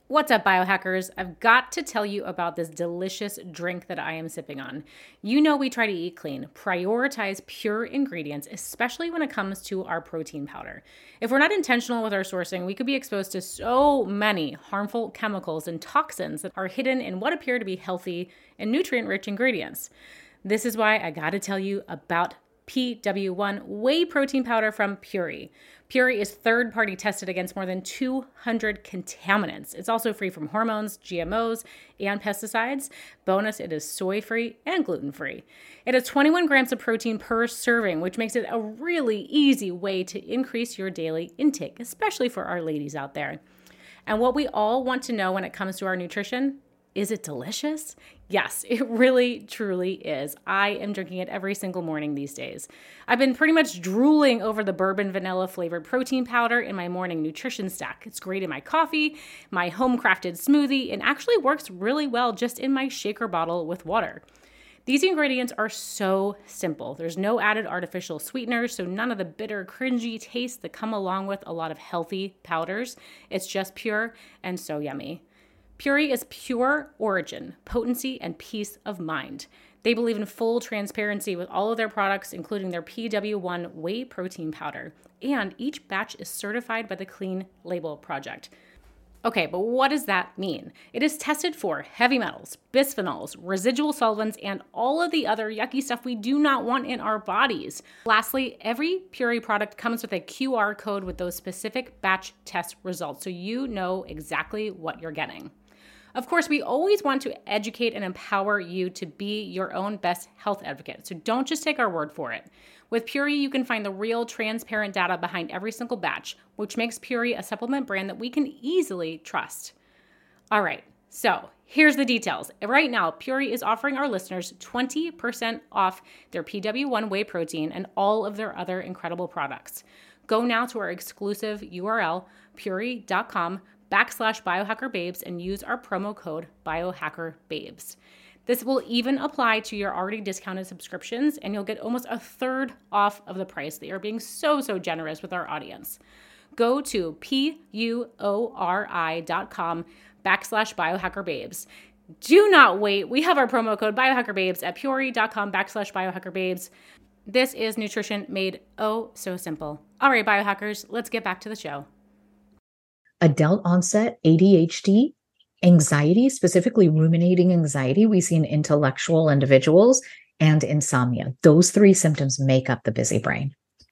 What's up, biohackers? I've got to tell you about this delicious drink that I am sipping on. You know we try to eat clean, prioritize pure ingredients, especially when it comes to our protein powder. If we're not intentional with our sourcing, we could be exposed to so many harmful chemicals and toxins that are hidden in what appear to be healthy and nutrient-rich ingredients. This is why I gotta tell you about PW1 whey protein powder from Puori. Puori is third-party tested against more than 200 contaminants. It's also free from hormones, GMOs, and pesticides. Bonus, it is soy-free and gluten-free. It has 21 grams of protein per serving, which makes it a really easy way to increase your daily intake, especially for our ladies out there. And what we all want to know when it comes to our nutrition, is it delicious? Yes, it really, truly is. I am drinking it every single morning these days. I've been pretty much drooling over the bourbon vanilla flavored protein powder in my morning nutrition stack. It's great in my coffee, my home crafted smoothie, and actually works really well just in my shaker bottle with water. These ingredients are so simple. There's no added artificial sweeteners, so none of the bitter, cringy tastes that come along with a lot of healthy powders. It's just pure and so yummy. Puori is pure origin, potency, and peace of mind. They believe in full transparency with all of their products, including their PW1 whey protein powder. And each batch is certified by the Clean Label Project. Okay, but what does that mean? It is tested for heavy metals, bisphenols, residual solvents, and all of the other yucky stuff we do not want in our bodies. Lastly, every Puori product comes with a QR code with those specific batch test results, so you know exactly what you're getting. Of course, we always want to educate and empower you to be your own best health advocate, so don't just take our word for it. With Puori, you can find the real, transparent data behind every single batch, which makes Puori a supplement brand that we can easily trust. All right, so here's the details. Right now, Puori is offering our listeners 20% off their PW1 whey protein and all of their other incredible products. Go now to our exclusive URL, puori.com/biohackerbabes, and use our promo code biohackerbabes. This will even apply to your already discounted subscriptions, and you'll get almost a third off of the price. They are being so generous with our audience. Go to puori.com/biohackerbabes. Do not wait. We have our promo code biohackerbabes at puori.com/biohackerbabes. This is nutrition made oh so simple. All right, biohackers, let's get back to the show. Adult onset ADHD, anxiety, specifically ruminating anxiety, we see in intellectual individuals, and insomnia. Those three symptoms make up the busy brain.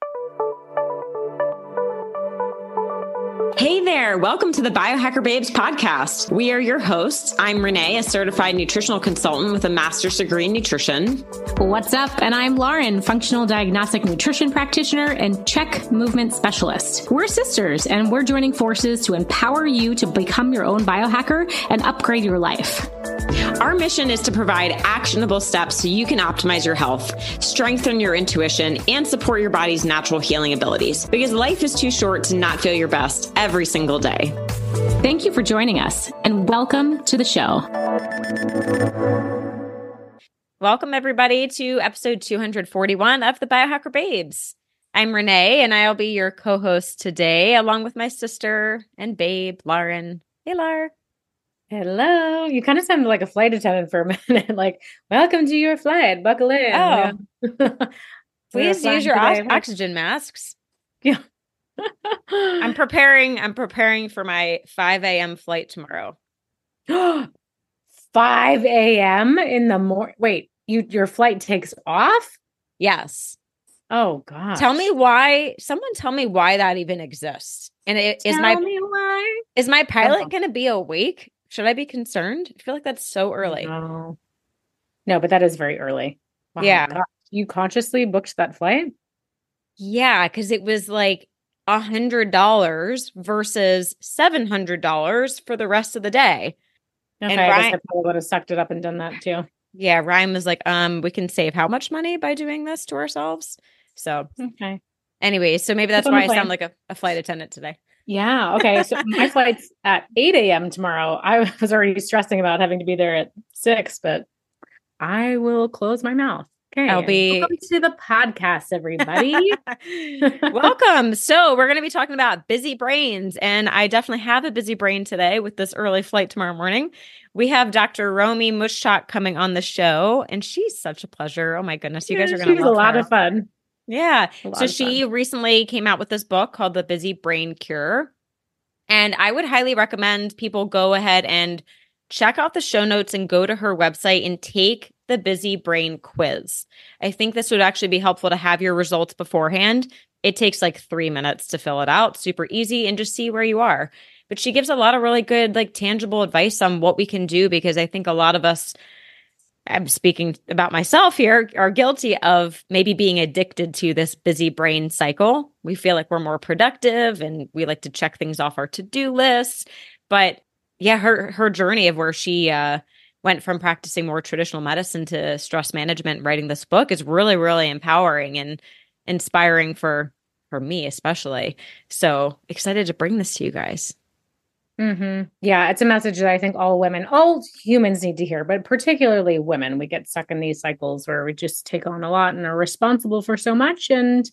Hey there. Welcome to the Biohacker Babes podcast. We are your hosts. I'm Renee, a certified nutritional consultant with a master's degree in nutrition. What's up? And I'm Lauren, functional diagnostic nutrition practitioner and check movement specialist. We're sisters, and we're joining forces to empower you to become your own biohacker and upgrade your life. Our mission is to provide actionable steps so you can optimize your health, strengthen your intuition, and support your body's natural healing abilities. Because life is too short to not feel your best every single day. Thank you for joining us, and welcome to the show. Welcome, everybody, to episode 241 of the Biohacker Babes. I'm Renee, and I'll be your co-host today, along with my sister and babe, Lauren. Hey, Lar. Hello. You kind of sounded like a flight attendant for a minute. Like, welcome to your flight. Buckle in. Oh. Please use your oxygen masks. Yeah. I'm preparing for my 5 a.m. flight tomorrow. 5 a.m. in the morning. Wait, your flight takes off? Yes. Oh gosh. Someone tell me why that even exists. And is my pilot going to be awake? Should I be concerned? I feel like that's so early. No, but that is very early. Wow, yeah. God. You consciously booked that flight? Yeah, because it was like $100 versus $700 for the rest of the day. Okay, and I Ryan, guess I probably would have sucked it up and done that too. Yeah, Ryan was like, we can save how much money by doing this to ourselves? So, okay. Anyway, so maybe that's why I sound like a flight attendant today. Yeah. Okay. So my flight's at 8 a.m. tomorrow. I was already stressing about having to be there at 6, but I will close my mouth Okay. Welcome to the podcast, everybody. Welcome. So we're going to be talking about busy brains, and I definitely have a busy brain today with this early flight tomorrow morning. We have Dr. Romy Mushak coming on the show, and she's such a pleasure. Oh my goodness. You guys are going to love her. She's a lot of fun. Yeah. So she recently came out with this book called The Busy Brain Cure. And I would highly recommend people go ahead and check out the show notes and go to her website and take the Busy Brain quiz. I think this would actually be helpful to have your results beforehand. It takes like 3 minutes to fill it out, super easy, and just see where you are. But she gives a lot of really good, like tangible advice on what we can do, because I think a lot of us, I'm speaking about myself here, are guilty of maybe being addicted to this busy brain cycle. We feel like we're more productive and we like to check things off our to-do lists. But yeah, her journey of where she went from practicing more traditional medicine to stress management, writing this book is really, really empowering and inspiring for me, especially. So excited to bring this to you guys. Mm-hmm. Yeah, it's a message that I think all humans need to hear, but particularly women. We get stuck in these cycles where we just take on a lot and are responsible for so much. And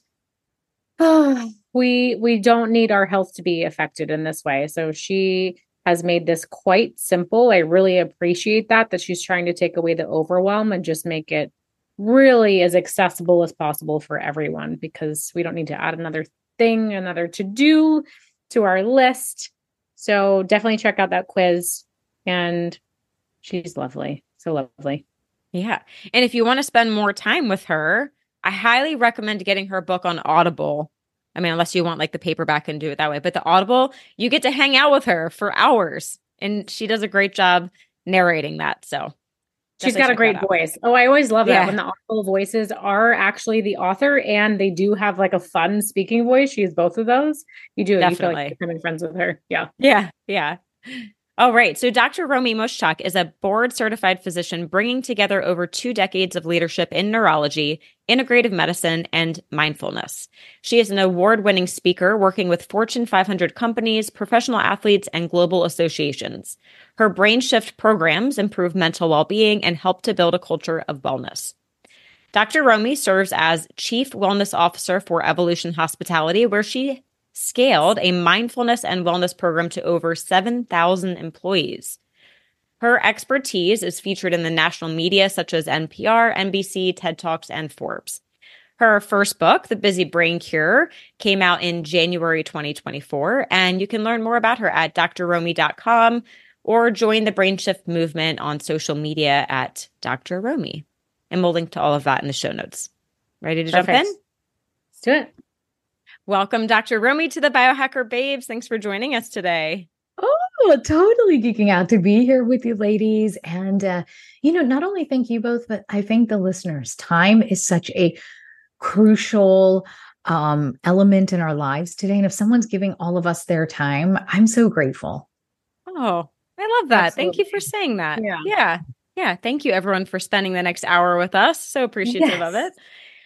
we don't need our health to be affected in this way. So she has made this quite simple. I really appreciate that she's trying to take away the overwhelm and just make it really as accessible as possible for everyone, because we don't need to add another thing, another to-do to our list. So definitely check out that quiz. And she's lovely. So lovely. Yeah. And if you want to spend more time with her, I highly recommend getting her book on Audible. I mean, unless you want like the paperback and do it that way. But the Audible, you get to hang out with her for hours. And she does a great job narrating that. So she's got a great voice. Oh, I always love that when the Audible voices are actually the author and they do have like a fun speaking voice. She has both of those. You do. Definitely. You feel like you're becoming friends with her. Yeah. Yeah. All right. So Dr. Romy Mushak is a board-certified physician bringing together over 2 decades of leadership in neurology, integrative medicine, and mindfulness. She is an award-winning speaker working with Fortune 500 companies, professional athletes, and global associations. Her brain shift programs improve mental well-being and help to build a culture of wellness. Dr. Romy serves as Chief Wellness Officer for Evolution Hospitality, where she scaled a mindfulness and wellness program to over 7,000 employees. Her expertise is featured in the national media such as NPR, NBC, TED Talks, and Forbes. Her first book, The Busy Brain Cure, came out in January 2024, and you can learn more about her at drromy.com or join the Brain Shift movement on social media at Dr. Romy. And we'll link to all of that in the show notes. Ready to jump in? Let's do it. Welcome, Dr. Romy, to the Biohacker Babes. Thanks for joining us today. Oh, totally geeking out to be here with you ladies. And, not only thank you both, but I thank the listeners. Time is such a crucial element in our lives today. And if someone's giving all of us their time, I'm so grateful. Oh, I love that. Absolutely. Thank you for saying that. Yeah. Thank you, everyone, for spending the next hour with us. So appreciative of it.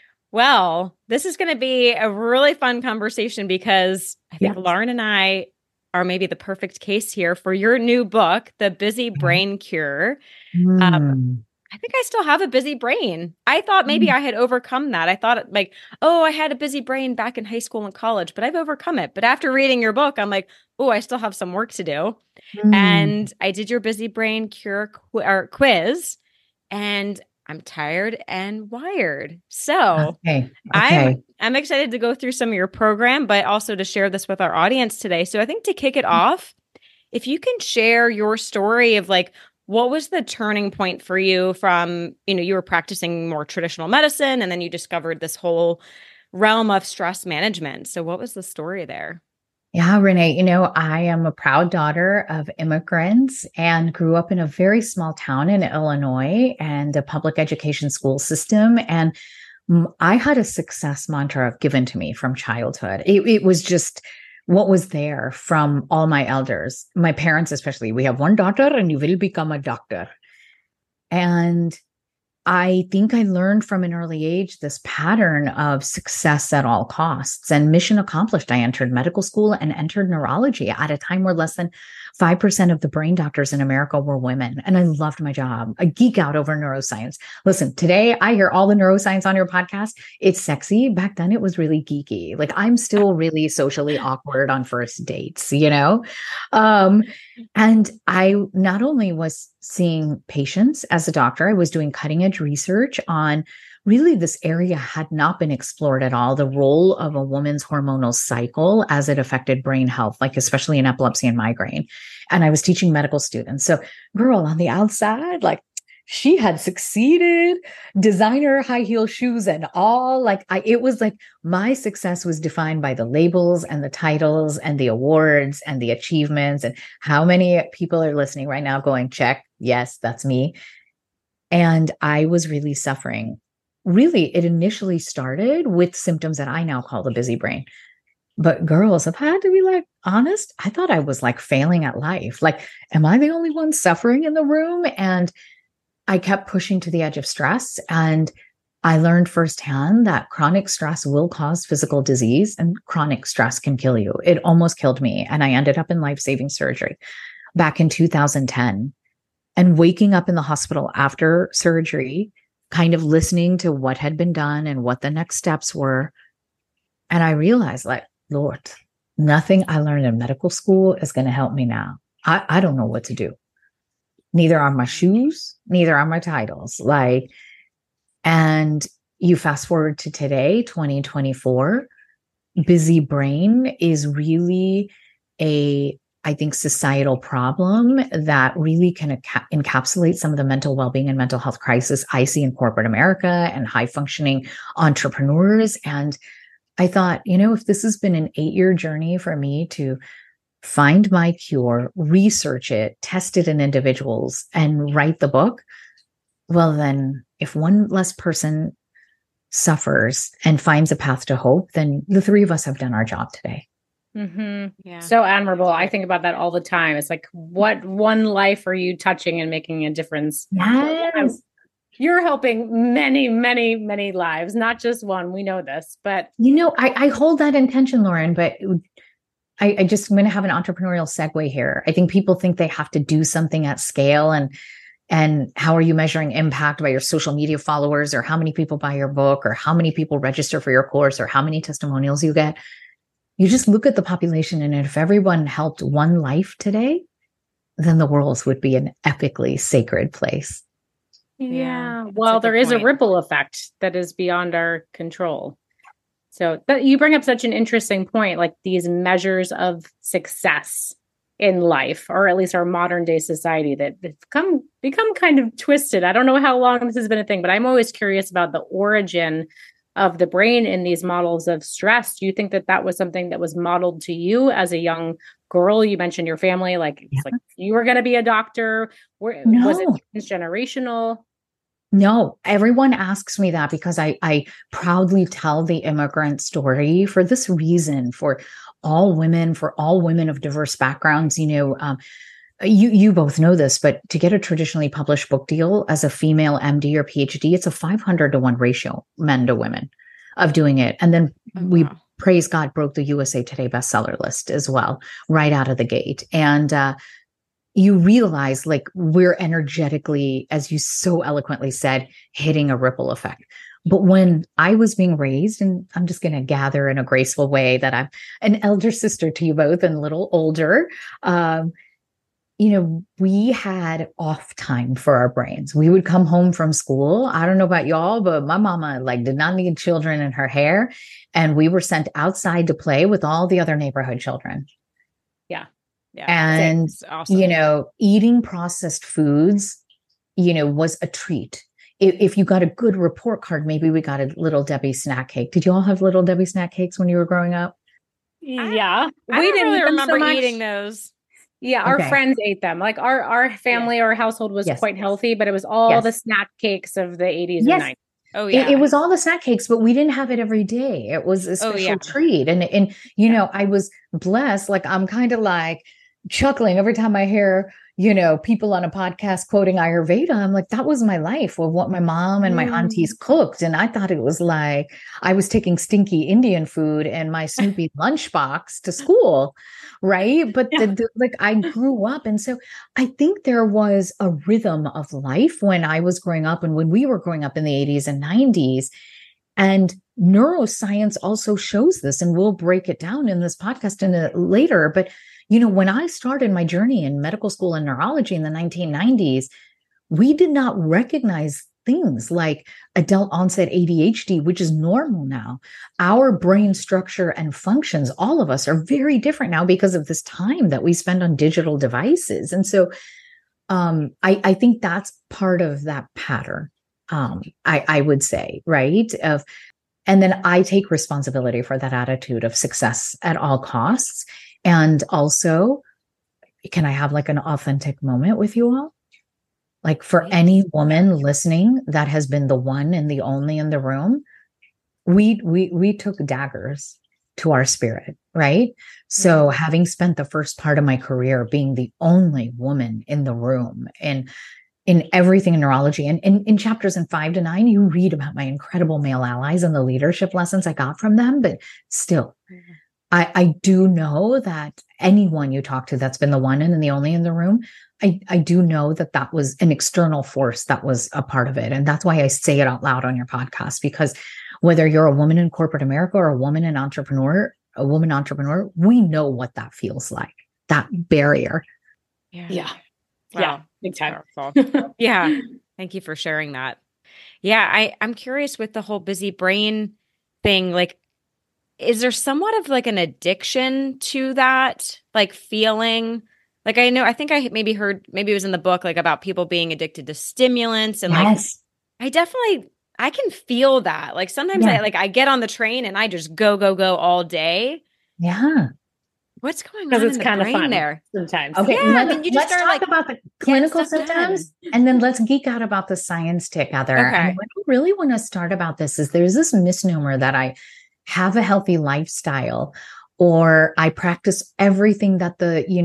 Well, this is going to be a really fun conversation because I think Lauren and I are maybe the perfect case here for your new book, The Busy Brain Cure. I think I still have a busy brain. I thought maybe I had overcome that. I thought I had a busy brain back in high school and college, but I've overcome it. But after reading your book, I'm like, oh, I still have some work to do. And I did your Busy Brain Cure quiz, and I'm tired and wired. So I'm excited to go through some of your program, but also to share this with our audience today. So I think to kick it off, if you can share your story of what was the turning point for you from, you were practicing more traditional medicine and then you discovered this whole realm of stress management. So what was the story there? Yeah, Renee, I am a proud daughter of immigrants and grew up in a very small town in Illinois and a public education school system. And I had a success mantra given to me from childhood. It was just what was there from all my elders, my parents especially. We have one daughter and you will become a doctor. And I think I learned from an early age this pattern of success at all costs and mission accomplished. I entered medical school and entered neurology at a time where less than 5% of the brain doctors in America were women. And I loved my job. I geek out over neuroscience. Listen, today I hear all the neuroscience on your podcast. It's sexy. Back then it was really geeky. Like I'm still really socially awkward on first dates, you know? And I not only was seeing patients as a doctor, I was doing cutting edge research on really this area had not been explored at all. The role of a woman's hormonal cycle as it affected brain health, like especially in epilepsy and migraine. And I was teaching medical students. So girl on the outside, like she had succeeded, designer high heel shoes and all. Like it was like my success was defined by the labels and the titles and the awards and the achievements. And how many people are listening right now going, check, yes, that's me. And I was really suffering. Really, it initially started with symptoms that I now call the busy brain. But girls, if I had to be like honest, I thought I was like failing at life. Like, am I the only one suffering in the room? And I kept pushing to the edge of stress. And I learned firsthand that chronic stress will cause physical disease and chronic stress can kill you. It almost killed me. And I ended up in life-saving surgery back in 2010. And waking up in the hospital after surgery, kind of listening to what had been done and what the next steps were. And I realized, like, Lord, nothing I learned in medical school is going to help me now. I don't know what to do. Neither are my shoes, neither are my titles. Like, and you fast forward to today, 2024, busy brain is really I think, societal problem that really can encapsulate some of the mental well-being and mental health crisis I see in corporate America and high-functioning entrepreneurs. And I thought, you know, if this has been an 8-year journey for me to find my cure, research it, test it in individuals, and write the book, well, then if one less person suffers and finds a path to hope, then the three of us have done our job today. Mm-hmm. Yeah. So admirable. I think about that all the time. It's like, what one life are you touching and making a difference? Yes. You're helping many, many, many lives, not just one. We know this, but you know, I hold that intention, Lauren, but I just I'm going to have an entrepreneurial segue here. I think people think they have to do something at scale, and how are you measuring impact by your social media followers, or how many people buy your book, or how many people register for your course, or how many testimonials you get? You just look at the population, and if everyone helped one life today, then the world would be an epically sacred place. Yeah. Well, there is a ripple effect that is beyond our control. So you bring up such an interesting point, like these measures of success in life, or at least our modern day society, that become kind of twisted. I don't know how long this has been a thing, but I'm always curious about the origin of the brain in these models of stress. Do you think that was something that was modeled to you as a young girl? You mentioned your family, like, it's like you were going to be a doctor. No. Was it transgenerational? No, everyone asks me that because I proudly tell the immigrant story for this reason, for all women of diverse backgrounds. You know, you both know this, but to get a traditionally published book deal as a female MD or PhD, it's a 500-to-1 ratio, men to women, of doing it. And then we, praise God, broke the USA Today bestseller list as well, right out of the gate. And you realize, like, we're energetically, as you so eloquently said, hitting a ripple effect. But when I was being raised, and I'm just going to gather in a graceful way that I'm an elder sister to you both and a little older, you know, we had off time for our brains. We would come home from school. I don't know about y'all, but my mama did not need children in her hair. And we were sent outside to play with all the other neighborhood children. Yeah. Yeah. And, awesome. You know, eating processed foods, you know, was a treat. If you got a good report card, maybe we got a Little Debbie snack cake. Did you all have Little Debbie snack cakes when you were growing up? Yeah. I didn't really remember eating those. Yeah, our friends ate them. Like our family, our household was quite healthy, but it was all the snack cakes of the 80s and 90s. Oh yeah. It was all the snack cakes, but we didn't have it every day. It was a special treat. And you know, I was blessed. Like, I'm kind of like, chuckling every time I hear, people on a podcast quoting Ayurveda. I'm like, that was my life of what my mom and my aunties cooked. And I thought it was like I was taking stinky Indian food in my Snoopy lunchbox to school. Right. But like I grew up. And so I think there was a rhythm of life when I was growing up and when we were growing up in the 80s and 90s. And neuroscience also shows this, and we'll break it down in this podcast later. But when I started my journey in medical school and neurology in the 1990s, we did not recognize things like adult onset ADHD, which is normal now. Our brain structure and functions, all of us, are very different now because of this time that we spend on digital devices. And so I think that's part of that pattern, I would say, right? And then I take responsibility for that attitude of success at all costs. And also, can I have like an authentic moment with you all? Like for any woman listening that has been the one and the only in the room, we took daggers to our spirit, right? So having spent the first part of my career being the only woman in the room and in everything in neurology, and in chapters 5 to 9, you read about my incredible male allies and the leadership lessons I got from them, but still. I do know that anyone you talk to that's been the one and the only in the room, I do know that was an external force that was a part of it. And that's why I say it out loud on your podcast, because whether you're a woman in corporate America or a woman entrepreneur, we know what that feels like, that barrier. Yeah. Wow. Yeah. Big time. Yeah. Thank you for sharing that. Yeah. I'm curious with the whole busy brain thing, like, is there somewhat of like an addiction to that, like feeling like I think I maybe heard, maybe it was in the book, like about people being addicted to stimulants and yes. like, I can feel that. Like sometimes I get on the train and I just go all day. Yeah. What's going on? Because it's kind of fun there sometimes. Okay. Yeah, let's talk about the clinical symptoms and then let's geek out about the science together. Okay. And what I really want to start about this is there's this misnomer that I have a healthy lifestyle, or I practice everything that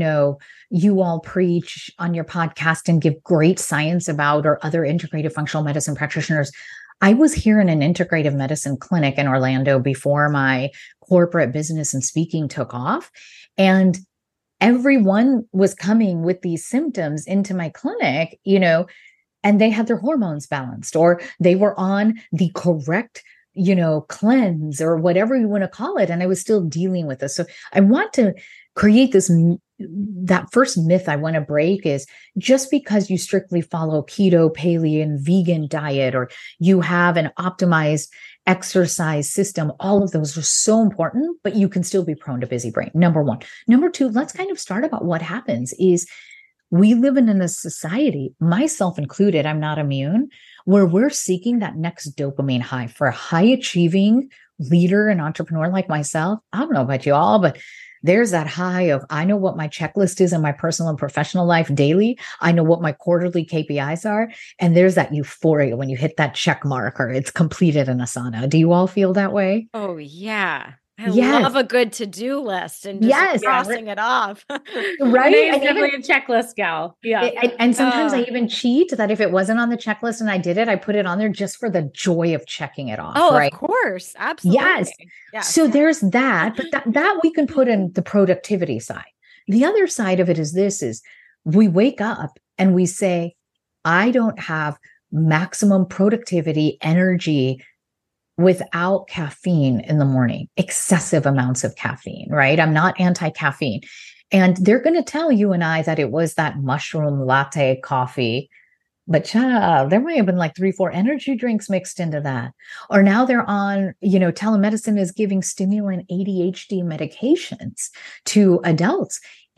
you all preach on your podcast and give great science about, or other integrative functional medicine practitioners. I was here in an integrative medicine clinic in Orlando before my corporate business and speaking took off. And everyone was coming with these symptoms into my clinic, and they had their hormones balanced, or they were on the correct cleanse or whatever you want to call it. And I was still dealing with this. So I want to create that first myth I want to break is just because you strictly follow keto, paleo, and vegan diet, or you have an optimized exercise system, all of those are so important, but you can still be prone to busy brain. Number one. Number two, let's kind of start about what happens is we live in a society, myself included, I'm not immune, where we're seeking that next dopamine high. For a high achieving leader and entrepreneur like myself, I don't know about you all, but there's that high of, I know what my checklist is in my personal and professional life daily. I know what my quarterly KPIs are. And there's that euphoria when you hit that check marker, it's completed in Asana. Do you all feel that way? Oh, yeah. I love a good to-do list and just crossing it off. Right. It's definitely a checklist gal. Yeah. And sometimes I even cheat that if it wasn't on the checklist and I did it, I put it on there just for the joy of checking it off. Oh, right? Of course. Absolutely. Yes. So there's that, but that we can put in the productivity side. The other side of it is we wake up and we say, I don't have maximum productivity, energy without caffeine in the morning, excessive amounts of caffeine, right? I'm not anti-caffeine. And they're going to tell you and I that it was that mushroom latte coffee, but there might have been like 3-4 energy drinks mixed into that. Or now they're on, telemedicine is giving stimulant ADHD medications to adults.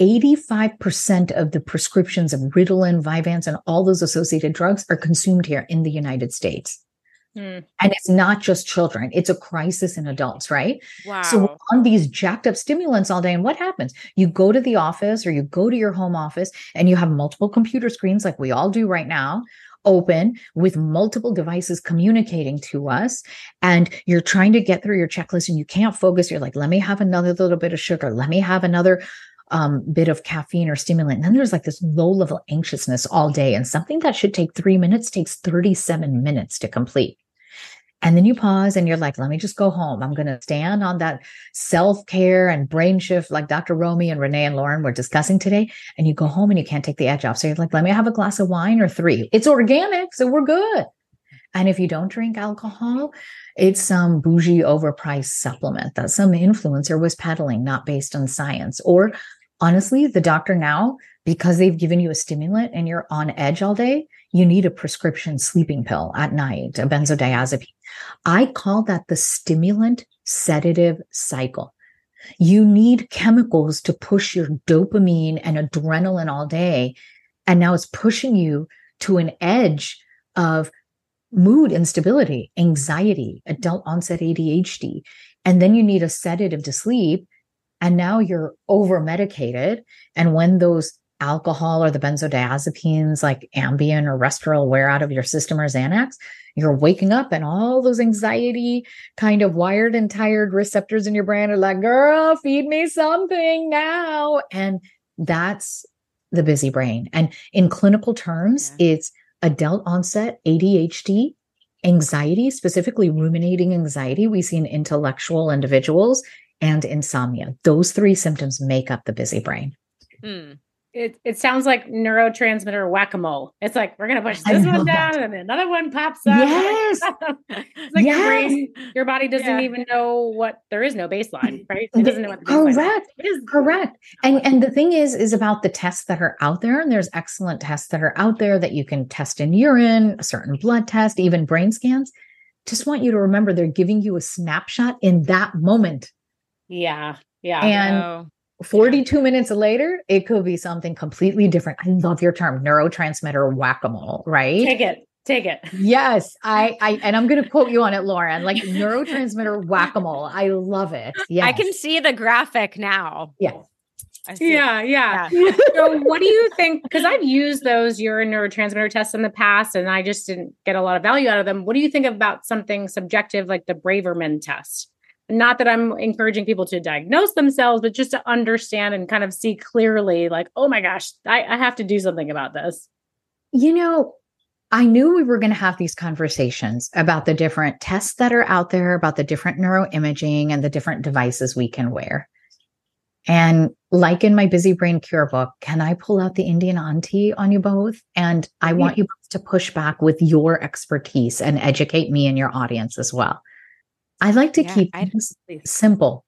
85% of the prescriptions of Ritalin, Vyvanse, and all those associated drugs are consumed here in the United States. And it's not just children. It's a crisis in adults, right? Wow. So we're on these jacked up stimulants all day. And what happens? You go to the office or you go to your home office and you have multiple computer screens like we all do right now, open with multiple devices communicating to us. And you're trying to get through your checklist and you can't focus. You're like, let me have another little bit of sugar. Let me have another bit of caffeine or stimulant. And then there's like this low level anxiousness all day. And something that should take 3 minutes takes 37 minutes to complete. And then you pause and you're like, let me just go home. I'm going to stand on that self-care and brain shift like Dr. Romy and Renee and Lauren were discussing today. And you go home and you can't take the edge off. So you're like, let me have a glass of wine or 3. It's organic, so we're good. And if you don't drink alcohol, it's some bougie overpriced supplement that some influencer was peddling, not based on science. Or honestly, the doctor now, because they've given you a stimulant and you're on edge all day, you need a prescription sleeping pill at night, a benzodiazepine. I call that the stimulant sedative cycle. You need chemicals to push your dopamine and adrenaline all day. And now it's pushing you to an edge of mood instability, anxiety, adult onset ADHD. And then you need a sedative to sleep. And now you're over medicated. And when those alcohol or the benzodiazepines like Ambien or Restoril wear out of your system or Xanax, you're waking up and all those anxiety kind of wired and tired receptors in your brain are like, girl, feed me something now. And that's the busy brain. And in clinical terms, it's adult onset ADHD, anxiety, specifically ruminating anxiety. We see in intellectual individuals, and insomnia. Those 3 symptoms make up the busy brain. It sounds like neurotransmitter whack-a-mole. It's like, we're going to push this one down and another one pops up. Yes. It's like your body doesn't even know there is no baseline, right? It doesn't know what the baseline is. Correct. And the thing is about the tests that are out there, and there's excellent tests that are out there that you can test in urine, a certain blood test, even brain scans. Just want you to remember they're giving you a snapshot in that moment. Yeah. And 42 minutes later, it could be something completely different. I love your term, neurotransmitter whack-a-mole, right? Take it. Yes. And I'm going to quote you on it, Lauren, like neurotransmitter whack-a-mole. I love it. Yes. I can see the graphic now. Yeah. Yeah. So what do you think? Because I've used those urine neurotransmitter tests in the past and I just didn't get a lot of value out of them. What do you think about something subjective like the Braverman test? Not that I'm encouraging people to diagnose themselves, but just to understand and kind of see clearly like, oh my gosh, I have to do something about this. I knew we were going to have these conversations about the different tests that are out there, about the different neuroimaging and the different devices we can wear. And like in my Busy Brain Cure book, can I pull out the Indian auntie on you both? And I want you both to push back with your expertise and educate me and your audience as well. I like to keep things simple.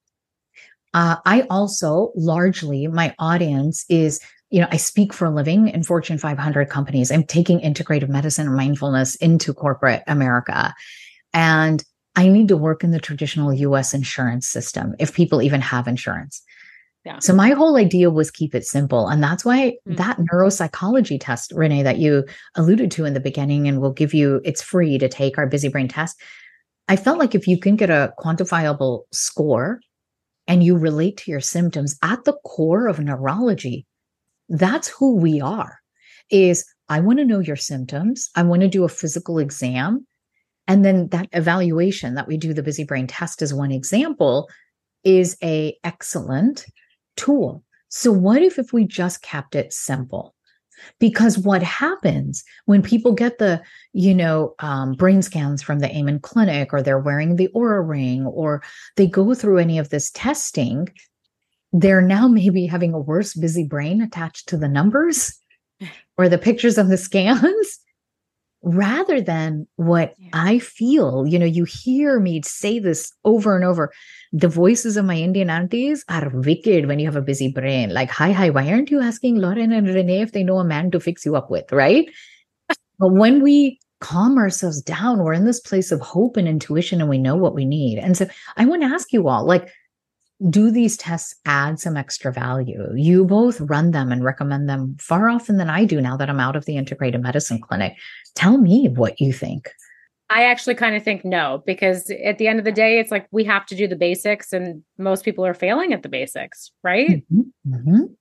I also largely, my audience is, I speak for a living in Fortune 500 companies. I'm taking integrative medicine and mindfulness into corporate America. And I need to work in the traditional US insurance system, if people even have insurance. Yeah. So my whole idea was keep it simple. And that's why that neuropsychology test, Renee, that you alluded to in the beginning, and we'll give you, it's free to take our Busy Brain test. I felt like if you can get a quantifiable score and you relate to your symptoms at the core of neurology, that's who we are. Is I want to know your symptoms. I want to do a physical exam. And then that evaluation that we do, the Busy Brain test as one example, is a excellent tool. So what if we just kept it simple? Because what happens when people get the, brain scans from the Amen Clinic, or they're wearing the Oura Ring, or they go through any of this testing, they're now maybe having a worse busy brain attached to the numbers or the pictures of the scans, rather than what I feel. You hear me say this over and over. The voices of my Indian aunties are wicked when you have a busy brain. Like, hi, why aren't you asking Lauren and Renee if they know a man to fix you up with, right? But when we calm ourselves down, we're in this place of hope and intuition, and we know what we need. And so I want to ask you all, do these tests add some extra value? You both run them and recommend them far often than I do now that I'm out of the integrated medicine clinic. Tell me what you think. I actually kind of think no, because at the end of the day, it's like we have to do the basics, and most people are failing at the basics, right? Mm-hmm.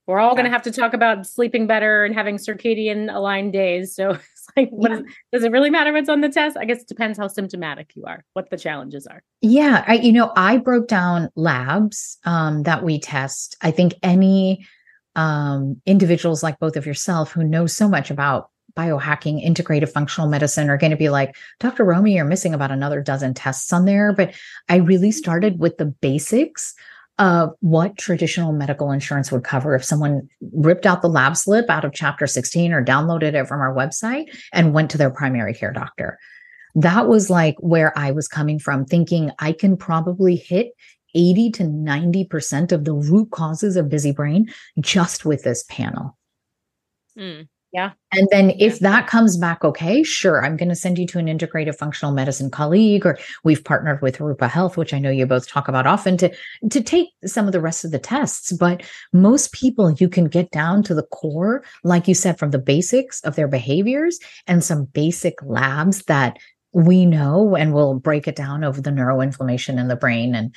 We're all going to have to talk about sleeping better and having circadian aligned days. So it's like, does it really matter what's on the test? I guess it depends how symptomatic you are, what the challenges are. Yeah. I broke down labs that we test. I think any individuals like both of yourself who know so much about biohacking, integrative functional medicine are going to be like, Dr. Romy, you're missing about another dozen tests on there. But I really started with the basics of what traditional medical insurance would cover if someone ripped out the lab slip out of chapter 16 or downloaded it from our website and went to their primary care doctor. That was like where I was coming from, thinking I can probably hit 80 to 90% of the root causes of busy brain just with this panel. Yeah. And then if that comes back okay, sure, I'm going to send you to an integrative functional medicine colleague, or we've partnered with Rupa Health, which I know you both talk about often, to take some of the rest of the tests. But most people, you can get down to the core, like you said, from the basics of their behaviors and some basic labs that we know, and we'll break it down over the neuroinflammation in the brain. And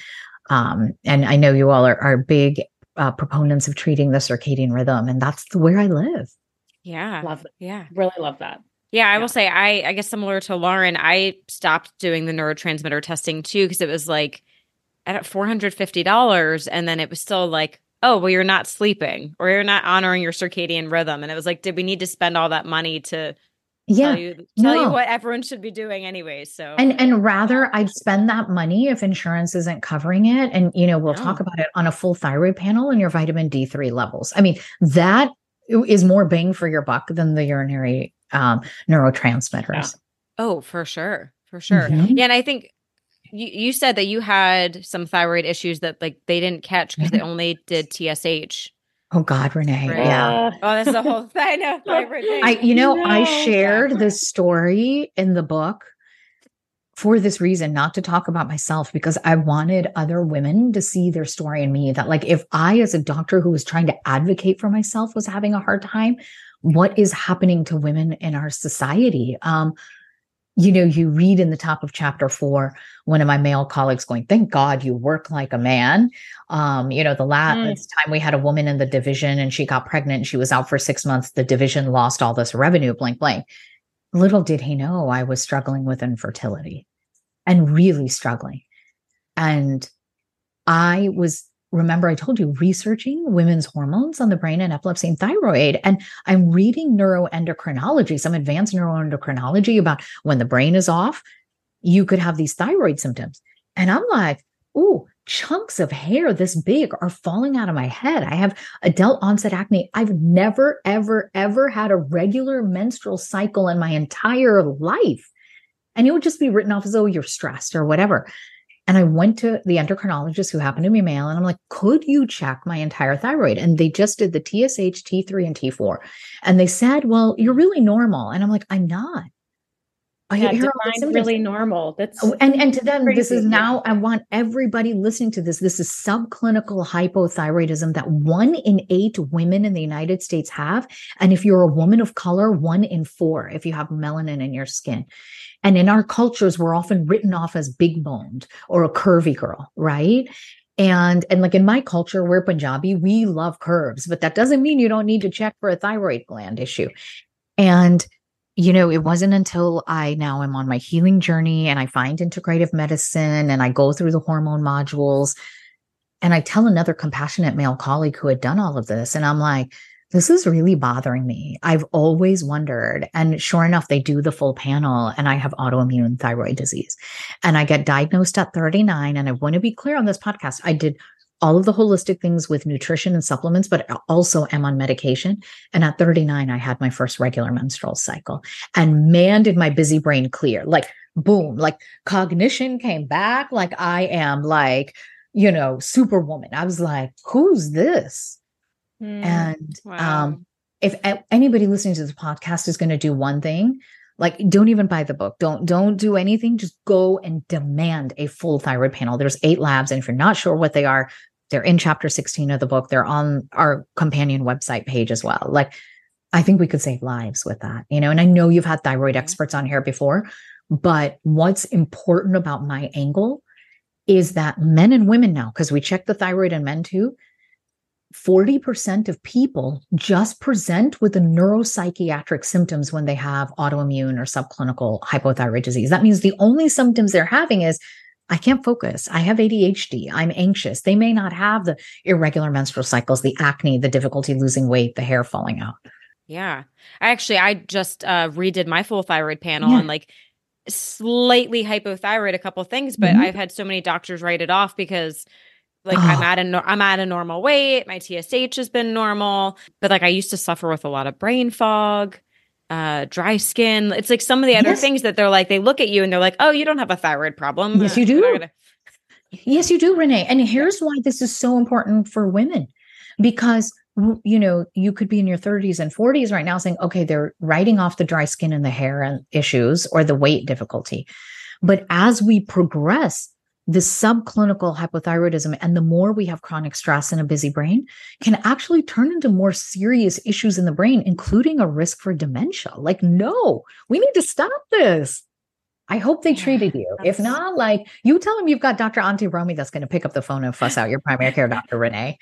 I know you all are big proponents of treating the circadian rhythm, and that's where I live. Yeah. Love it. Yeah. Really love that. Yeah. I will say, I guess similar to Lauren, I stopped doing the neurotransmitter testing too, because it was like at $450. And then it was still like, oh, well, you're not sleeping or you're not honoring your circadian rhythm. And it was like, did we need to spend all that money to tell you what everyone should be doing anyway? So, and rather I'd spend that money if insurance isn't covering it. And, we'll talk about it on a full thyroid panel and your vitamin D3 levels. I mean, that is more bang for your buck than the urinary neurotransmitters. Yeah. Oh, for sure. For sure. Mm-hmm. Yeah. And I think you said that you had some thyroid issues that like they didn't catch because they only did TSH. Oh God, Renee. Right. Yeah. Oh, that's the whole thing. I know. Thyroid thing. I shared this story in the book for this reason, not to talk about myself, because I wanted other women to see their story in me, that like, if I, as a doctor who was trying to advocate for myself, was having a hard time, what is happening to women in our society? You read in the top of chapter 4, one of my male colleagues going, thank God you work like a man. The last time we had a woman in the division and she got pregnant and she was out for 6 months, the division lost all this revenue, blank, blank. Little did he know I was struggling with infertility and really struggling. And remember, I told you, researching women's hormones on the brain and epilepsy and thyroid. And I'm reading neuroendocrinology, some advanced neuroendocrinology about when the brain is off, you could have these thyroid symptoms. And I'm like, ooh, chunks of hair this big are falling out of my head. I have adult onset acne. I've never, ever, ever had a regular menstrual cycle in my entire life. And it would just be written off as, oh, you're stressed or whatever. And I went to the endocrinologist, who happened to be male, and I'm like, could you check my entire thyroid? And they just did the TSH, T3, and T4. And they said, well, you're really normal. And I'm like, I'm not. Defined really normal. That's and to them, crazy. This is now, I want everybody listening to this. This is subclinical hypothyroidism that 1 in 8 women in the United States have. And if you're a woman of color, 1 in 4 if you have melanin in your skin. And in our cultures, we're often written off as big boned or a curvy girl, right? And like in my culture, we're Punjabi, we love curves, but that doesn't mean you don't need to check for a thyroid gland issue. And it wasn't until I now am on my healing journey and I find integrative medicine and I go through the hormone modules and I tell another compassionate male colleague who had done all of this. And I'm like, this is really bothering me. I've always wondered. And sure enough, they do the full panel and I have autoimmune thyroid disease. And I get diagnosed at 39. And I want to be clear on this podcast. I did all of the holistic things with nutrition and supplements, but also am on medication. And at 39, I had my first regular menstrual cycle. And man, did my busy brain clear. Like, boom, like cognition came back. Like I am like, superwoman. I was like, who's this? And wow. If anybody listening to this podcast is going to do one thing, like don't even buy the book. Don't do anything. Just go and demand a full thyroid panel. There's 8 labs. And if you're not sure what they are, they're in chapter 16 of the book. They're on our companion website page as well. Like, I think we could save lives with that, and I know you've had thyroid experts on here before, but what's important about my angle is that men and women now, because we check the thyroid in men too, 40% of people just present with the neuropsychiatric symptoms when they have autoimmune or subclinical hypothyroid disease. That means the only symptoms they're having is, I can't focus. I have ADHD. I'm anxious. They may not have the irregular menstrual cycles, the acne, the difficulty losing weight, the hair falling out. Yeah. I just redid my full thyroid panel and like slightly hypothyroid, a couple things, but I've had so many doctors write it off because like I'm at a normal weight. My TSH has been normal, but like I used to suffer with a lot of brain fog, dry skin. It's like some of the other things that they're like, they look at you and they're like, oh, you don't have a thyroid problem. Yes, you do. Yes, you do, Renee. And here's why this is so important for women, because you know, you could be in your 30s and 40s right now saying, okay, they're writing off the dry skin and the hair and issues or the weight difficulty. But as we progress, the subclinical hypothyroidism and the more we have chronic stress in a busy brain can actually turn into more serious issues in the brain, including a risk for dementia. Like, no, we need to stop this. I hope they treated you. If not, like, you tell them you've got Dr. Auntie Romy that's going to pick up the phone and fuss out your primary care doctor, Renee.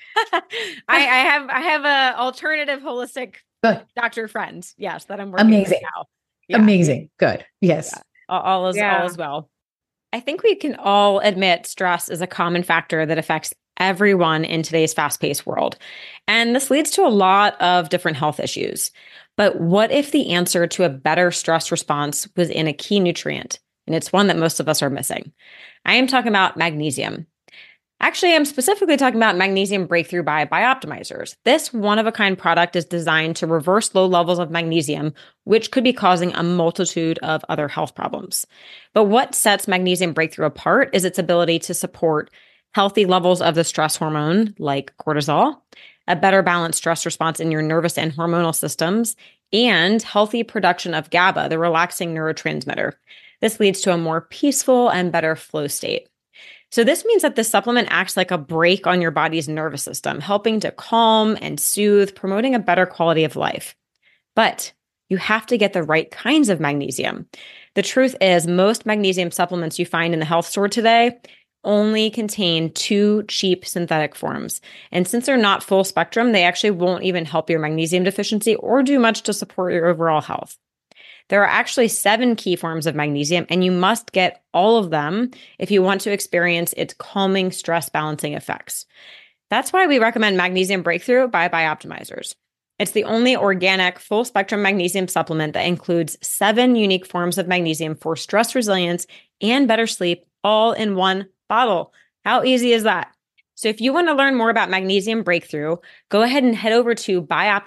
I have a alternative holistic doctor friend. Yes, that I'm working Amazing. with now. Yeah. Amazing. Good. Yes. Yeah. All is well. I think we can all admit stress is a common factor that affects everyone in today's fast-paced world. And this leads to a lot of different health issues. But what if the answer to a better stress response was in a key nutrient? And it's one that most of us are missing. I am talking about magnesium. Actually, I'm specifically talking about Magnesium Breakthrough by Bioptimizers. This one-of-a-kind product is designed to reverse low levels of magnesium, which could be causing a multitude of other health problems. But what sets Magnesium Breakthrough apart is its ability to support healthy levels of the stress hormone, like cortisol, a better balanced stress response in your nervous and hormonal systems, and healthy production of GABA, the relaxing neurotransmitter. This leads to a more peaceful and better flow state. So this means that this supplement acts like a brake on your body's nervous system, helping to calm and soothe, promoting a better quality of life. But you have to get the right kinds of magnesium. The truth is, most magnesium supplements you find in the health store today only contain 2 cheap synthetic forms. And since they're not full spectrum, they actually won't even help your magnesium deficiency or do much to support your overall health. There are actually 7 key forms of magnesium, and you must get all of them if you want to experience its calming stress balancing effects. That's why we recommend Magnesium Breakthrough by Bioptimizers. It's the only organic full spectrum magnesium supplement that includes 7 unique forms of magnesium for stress resilience and better sleep, all in one bottle. How easy is that? So if you want to learn more about Magnesium Breakthrough, go ahead and head over to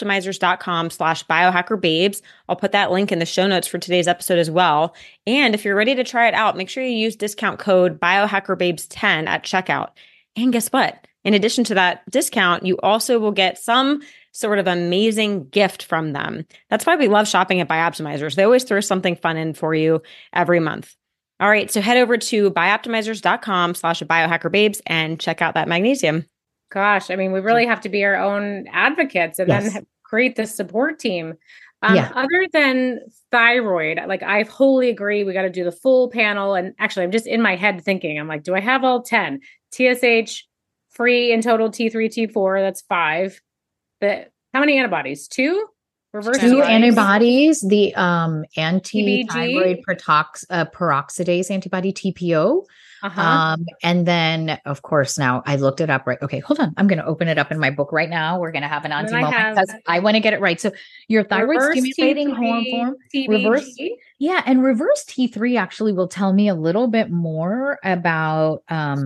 bioptimizers.com/biohackerbabes. I'll put that link in the show notes for today's episode as well. And if you're ready to try it out, make sure you use discount code biohackerbabes10 at checkout. And guess what? In addition to that discount, you also will get some sort of amazing gift from them. That's why we love shopping at Bioptimizers. They always throw something fun in for you every month. All right, so head over to bioptimizers.com/biohackerbabes and check out that magnesium. Gosh, I mean, we really have to be our own advocates and then create this support team. Other than thyroid, like I wholly agree, we got to do the full panel. And actually, I'm just in my head thinking, I'm like, do I have all 10? TSH, free in total, T3, T4, that's 5. But how many antibodies? 2? Reverse 2 antibodies, the anti-thyroid TBG? peroxidase antibody, TPO. And then, of course, now I looked it up, right? Okay, hold on. I'm going to open it up in my book right now. We're going to have an auntie moment because I want to get it right. So your thyroid stimulating hormone, reverse. Yeah. And reverse T3 actually will tell me a little bit more about,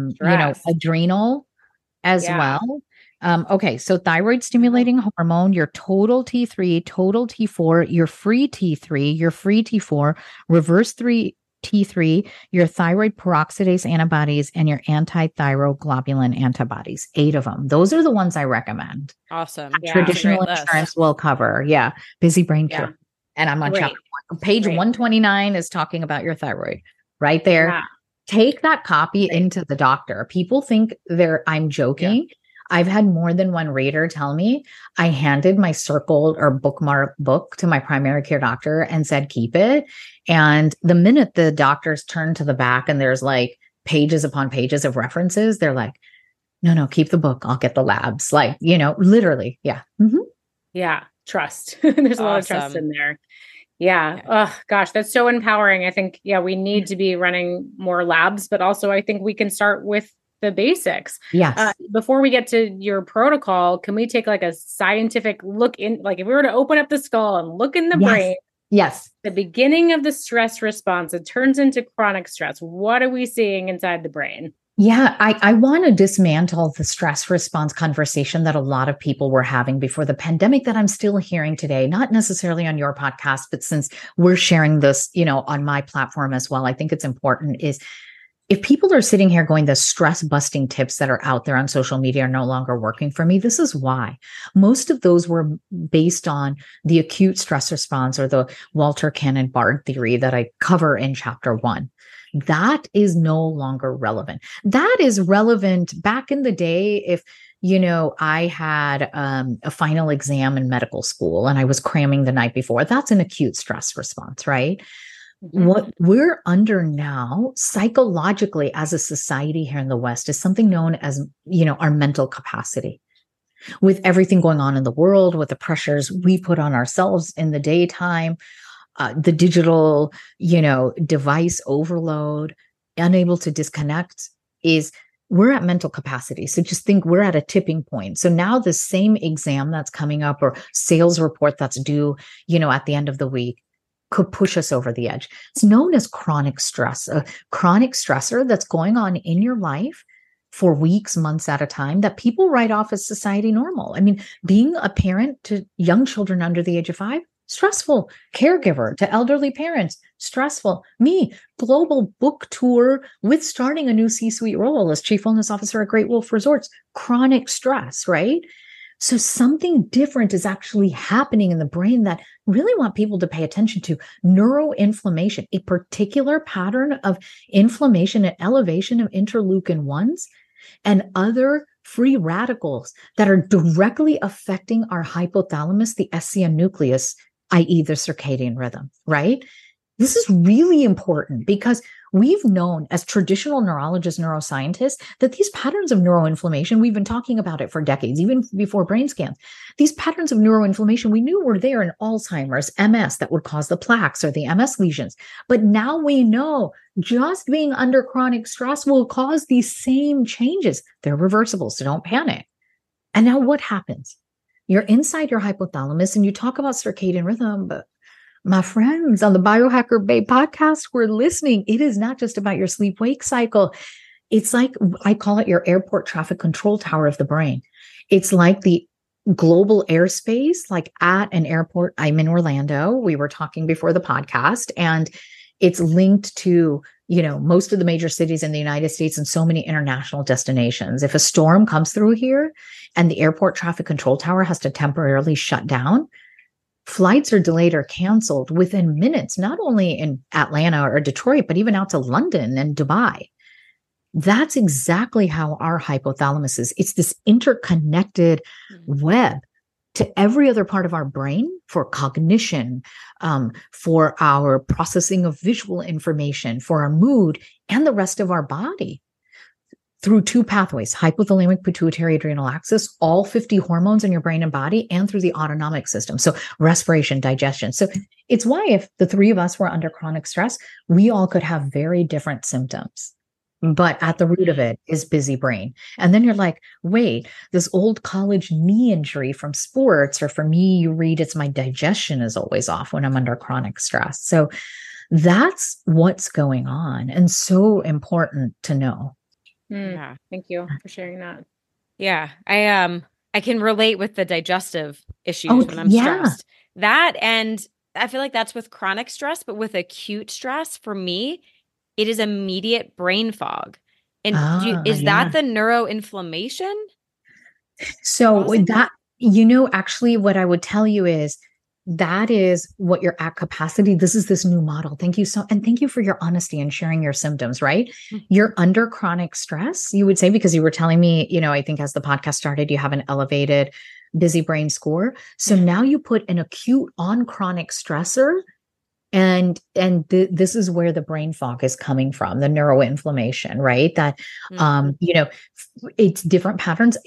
adrenal as well. Okay, so thyroid stimulating hormone, your total T3, total T4, your free T3, your free T4, reverse T3, your thyroid peroxidase antibodies, and your anti-thyroglobulin antibodies. 8 of them. Those are the ones I recommend. Awesome. Traditional insurance will cover. Yeah. Busy brain cure. And I'm on chapter 1. Page 129 is talking about your thyroid right there. Yeah. Take that copy into the doctor. People think I'm joking. Yeah. I've had more than one reader tell me I handed my circled or bookmark book to my primary care doctor and said, keep it. And the minute the doctors turn to the back and there's like pages upon pages of references, they're like, No, keep the book. I'll get the labs. Like, literally. Yeah. Mm-hmm. Yeah. Trust. There's a lot of trust in there. Yeah. Oh gosh, that's so empowering. I think, we need to be running more labs, but also I think we can start with the basics. Yes. Before we get to your protocol, can we take like a scientific look in, like if we were to open up the skull and look in the brain, yes, the beginning of the stress response, it turns into chronic stress. What are we seeing inside the brain? Yeah, I want to dismantle the stress response conversation that a lot of people were having before the pandemic that I'm still hearing today, not necessarily on your podcast, but since we're sharing this, on my platform as well, I think it's important is if people are sitting here going, the stress busting tips that are out there on social media are no longer working for me, this is why. Most of those were based on the acute stress response or the Walter Cannon-Bard theory that I cover in chapter 1. That is no longer relevant. That is relevant back in the day if, I had a final exam in medical school and I was cramming the night before. That's an acute stress response, right? Mm-hmm. What we're under now, psychologically as a society here in the West, is something known as, our mental capacity. With everything going on in the world, with the pressures we put on ourselves in the daytime, the digital, device overload, unable to disconnect, we're at mental capacity. So just think we're at a tipping point. So now the same exam that's coming up or sales report that's due, at the end of the week could push us over the edge. It's known as chronic stress, a chronic stressor that's going on in your life for weeks, months at a time that people write off as society normal. I mean, being a parent to young children under the age of 5, stressful. Caregiver to elderly parents, stressful. Me, global book tour with starting a new C-suite role as Chief Wellness Officer at Great Wolf Resorts, chronic stress, right? So something different is actually happening in the brain that really want people to pay attention to. Neuroinflammation, a particular pattern of inflammation and elevation of interleukin-1s and other free radicals that are directly affecting our hypothalamus, the SCN nucleus, i.e. the circadian rhythm, right? This is really important because we've known as traditional neurologists, neuroscientists, that these patterns of neuroinflammation, we've been talking about it for decades, even before brain scans. These patterns of neuroinflammation, we knew were there in Alzheimer's, MS, that would cause the plaques or the MS lesions. But now we know just being under chronic stress will cause these same changes. They're reversible, so don't panic. And now what happens? You're inside your hypothalamus and you talk about circadian rhythm, but my friends on the Biohacker Babe podcast who are listening, it is not just about your sleep-wake cycle. It's like, I call it your airport traffic control tower of the brain. It's like the global airspace, like at an airport. I'm in Orlando. We were talking before the podcast, and it's linked to, most of the major cities in the United States and so many international destinations. If a storm comes through here and the airport traffic control tower has to temporarily shut down, flights are delayed or canceled within minutes, not only in Atlanta or Detroit, but even out to London and Dubai. That's exactly how our hypothalamus is. It's this interconnected web to every other part of our brain for cognition, for our processing of visual information, for our mood, and the rest of our body. Through 2 pathways, hypothalamic pituitary adrenal axis, all 50 hormones in your brain and body, and through the autonomic system. So respiration, digestion. So it's why if the 3 of us were under chronic stress, we all could have very different symptoms. But at the root of it is busy brain. And then you're like, wait, this old college knee injury from sports, or for me, you read it's my digestion is always off when I'm under chronic stress. So that's what's going on, and so important to know. Yeah. Thank you for sharing that. Yeah. I can relate with the digestive issues when I'm stressed. That, and I feel like that's with chronic stress, but with acute stress, for me, it is immediate brain fog. And is that the neuroinflammation? So with that, actually what I would tell you is that is what you're at capacity. This is this new model. Thank you and thank you for your honesty and sharing your symptoms, right? Mm-hmm. You're under chronic stress, you would say, because you were telling me, I think as the podcast started, you have an elevated busy brain score. So now you put an acute on chronic stressor, This is where the brain fog is coming from, the neuroinflammation, right? That it's different patterns.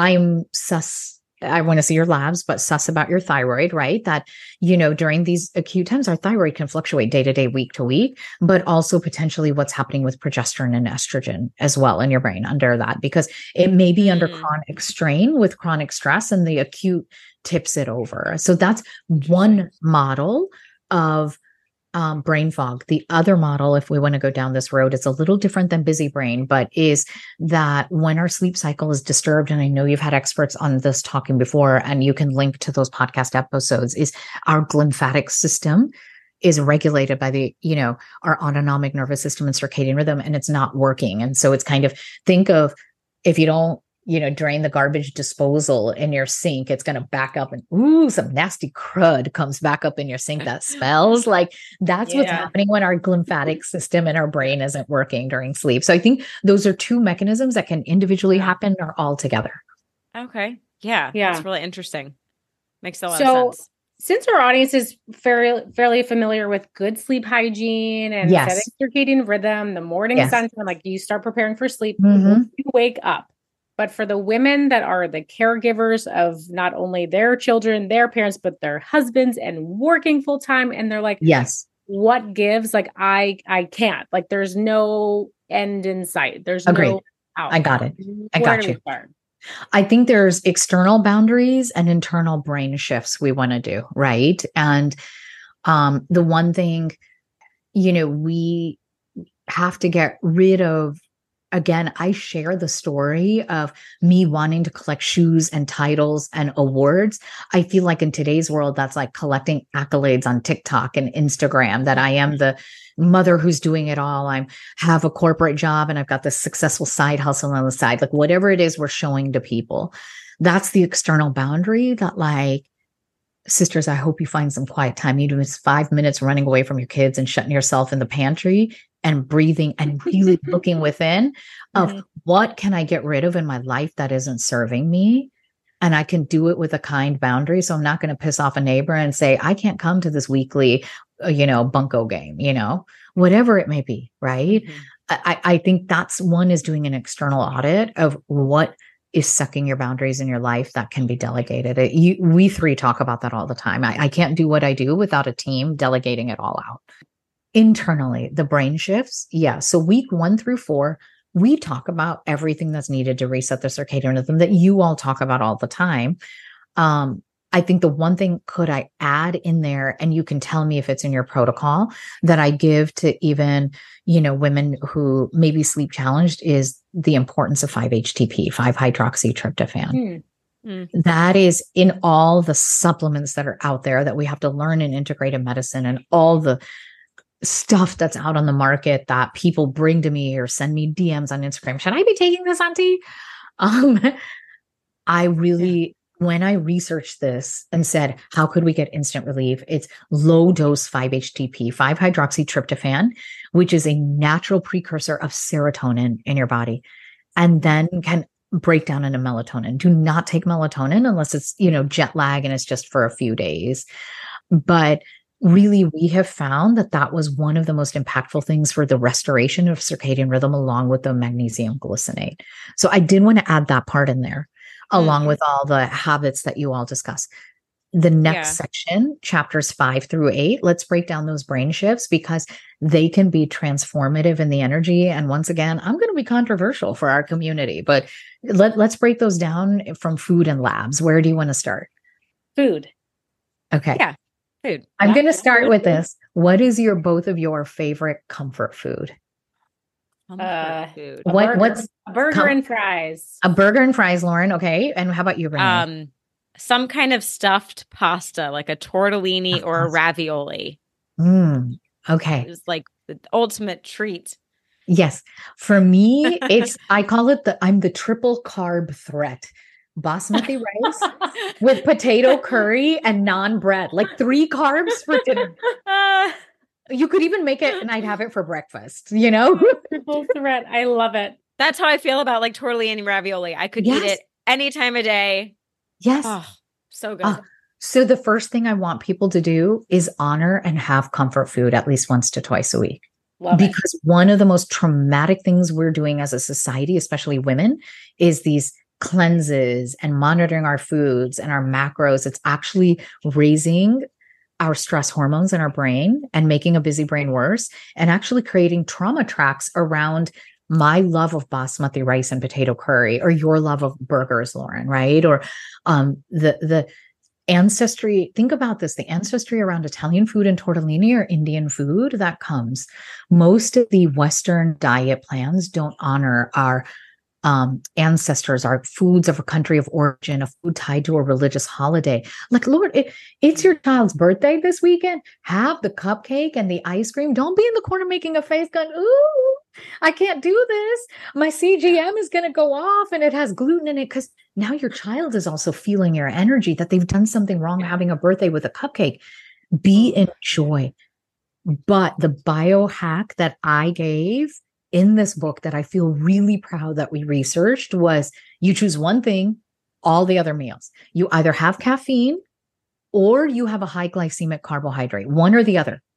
I want to see your labs, but sus about your thyroid, right? That, during these acute times, our thyroid can fluctuate day to day, week to week, but also potentially what's happening with progesterone and estrogen as well in your brain under that, because it may be under chronic strain with chronic stress, and the acute tips it over. So that's one model of brain fog. The other model, if we want to go down this road, it's a little different than busy brain, but is that when our sleep cycle is disturbed, and I know you've had experts on this talking before, and you can link to those podcast episodes, is our lymphatic system is regulated by our autonomic nervous system and circadian rhythm, and it's not working. And so it's kind of, think of, if you don't drain the garbage disposal in your sink, it's going to back up and some nasty crud comes back up in your sink that smells like. That's what's happening when our lymphatic system in our brain isn't working during sleep. So I think those are two mechanisms that can individually happen or all together. Okay. Yeah. That's really interesting. Makes a lot of sense. Since our audience is fairly familiar with good sleep hygiene and setting circadian rhythm, the morning sunshine, like, do you start preparing for sleep when you wake up? But for the women that are the caregivers of not only their children, their parents, but their husbands, and working full time, and they're like, what gives? Like, I can't. Like, there's no end in sight. There's no out. I got it. I got you. I think there's external boundaries and internal brain shifts we want to do, right? And the one thing, we have to get rid of. Again, I share the story of me wanting to collect shoes and titles and awards. I feel like in today's world, that's like collecting accolades on TikTok and Instagram, that I am the mother who's doing it all. I have a corporate job and I've got this successful side hustle on the side, like whatever it is we're showing to people. That's the external boundary that, like, sisters, I hope you find some quiet time. You do is 5 minutes running away from your kids and shutting yourself in the pantry and breathing and really looking within of what can I get rid of in my life that isn't serving me? And I can do it with a kind boundary. So I'm not going to piss off a neighbor and say, I can't come to this weekly, bunko game, whatever it may be. Right. I think that's one, is doing an external audit of what is sucking your boundaries in your life that can be delegated. We three talk about that all the time. I can't do what I do without a team delegating it all out. Internally, the brain shifts. Yeah. So week 1 through 4, we talk about everything that's needed to reset the circadian rhythm that you all talk about all the time. I think the one thing could I add in there, and you can tell me if it's in your protocol, that I give to even, women who may be sleep challenged, is the importance of 5-HTP, 5-hydroxytryptophan. That is in all the supplements that are out there that we have to learn in integrative medicine, and all the stuff that's out on the market that people bring to me or send me DMs on Instagram. Should I be taking this, Auntie? I really, when I researched this and said, how could we get instant relief? It's low dose 5-HTP, 5-hydroxytryptophan, which is a natural precursor of serotonin in your body, and then can break down into melatonin. Do not take melatonin unless it's, jet lag and it's just for a few days. But really, we have found that was one of the most impactful things for the restoration of circadian rhythm, along with the magnesium glycinate. So I did want to add that part in there, along with all the habits that you all discuss. The next section, chapters 5 through 8, let's break down those brain shifts, because they can be transformative in the energy. And once again, I'm going to be controversial for our community, but let's break those down from food and labs. Where do you want to start? Food. Okay. Yeah. Food. I'm going to start with this. What is both of your favorite comfort food? Food. What's a burger and fries? A burger and fries, Lauren. Okay. And how about you, Renee? Some kind of stuffed pasta, like a tortellini or a ravioli. Okay. It's like the ultimate treat. Yes. For me, I call it I'm the triple carb threat. Basmati rice with potato curry and naan bread, like 3 carbs for dinner. You could even make it and I'd have it for breakfast, Triple threat. I love it. That's how I feel about like tortellini ravioli. I could eat it any time of day. Yes. Oh, so good. So the first thing I want people to do is honor and have comfort food at least once to twice a week. Love because it. one of the most traumatic things we're doing as a society, especially women, is these cleanses and monitoring our foods and our macros. It's actually raising our stress hormones in our brain and making a busy brain worse, and actually creating trauma tracks around my love of basmati rice and potato curry, or your love of burgers, Lauren, right? Or the ancestry. Think about this, the ancestry around Italian food and tortellini or Indian food that comes. Most of the Western diet plans don't honor our ancestors, our foods of a country of origin, a food tied to a religious holiday. Like, Lord, it's your child's birthday this weekend. Have the cupcake and the ice cream. Don't be in the corner making a face going, ooh, I can't do this. My CGM is going to go off and it has gluten in it. Because now your child is also feeling your energy that they've done something wrong having a birthday with a cupcake. Be in joy. But the biohack that I gave in this book that I feel really proud that we researched was, you choose one thing, all the other meals. You either have caffeine or you have a high glycemic carbohydrate, one or the other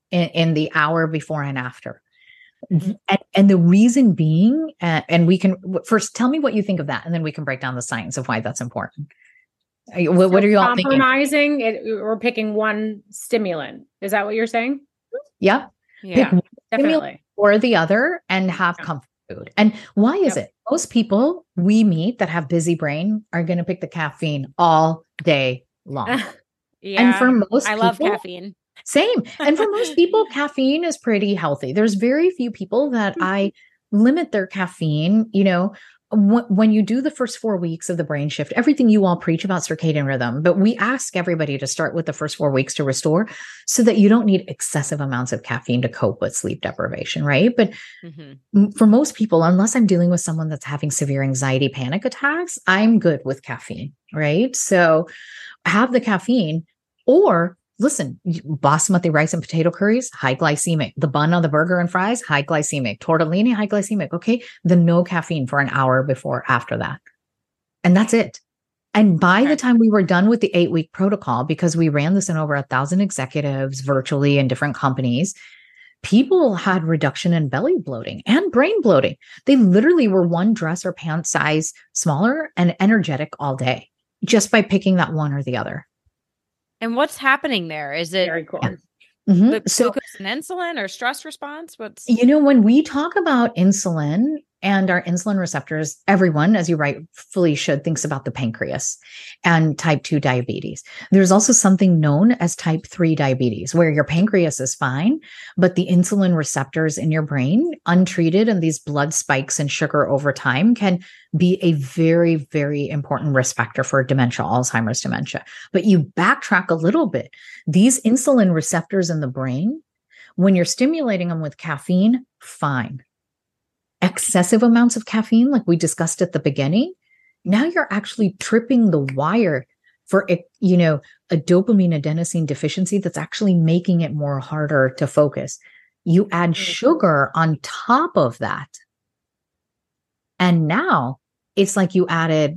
in the hour before and after. And the reason being, and we can first tell me what you think of that, and then we can break down the science of why that's important. What are you all thinking? Compromising it, or picking one stimulant. Is that what you're saying? Yeah. Yeah, definitely. Or the other, and have comfort food. And why is it? Most people we meet that have busy brain are going to pick the caffeine all day long. Yeah. And for most I people, love caffeine. Same. And for most people, caffeine is pretty healthy. There's very few people that I limit their caffeine. You know, when you do the first 4 weeks of the brain shift, everything you all preach about circadian rhythm, but we ask everybody to start with the first 4 weeks to restore, so that you don't need excessive amounts of caffeine to cope with sleep deprivation, right? But for most people, unless I'm dealing with someone that's having severe anxiety, panic attacks, I'm good with caffeine, right? So have the caffeine, or listen, basmati rice and potato curries, high glycemic. The bun on the burger and fries, high glycemic. Tortellini, high glycemic. Okay. Then no caffeine for an hour before, after that. And that's it. And by the time we were done with the 8-week protocol, because we ran this in over 1,000 executives virtually in different companies, people had reduction in belly bloating and brain bloating. They literally were one dress or pant size smaller and energetic all day, just by picking that one or the other. And what's happening there? Is it very cool? The glucose and insulin or stress response? When we talk about insulin and our insulin receptors, everyone, as you rightfully should, thinks about the pancreas and type 2 diabetes. There's also something known as type 3 diabetes, where your pancreas is fine, but the insulin receptors in your brain, untreated, and these blood spikes in sugar over time can be a very, very important risk factor for dementia, Alzheimer's dementia. But you backtrack a little bit. These insulin receptors in the brain, when you're stimulating them with caffeine, fine. Excessive amounts of caffeine, like we discussed at the beginning, now you're actually tripping the wire for, a dopamine adenosine deficiency that's actually making it more harder to focus. You add sugar on top of that, and now it's like you added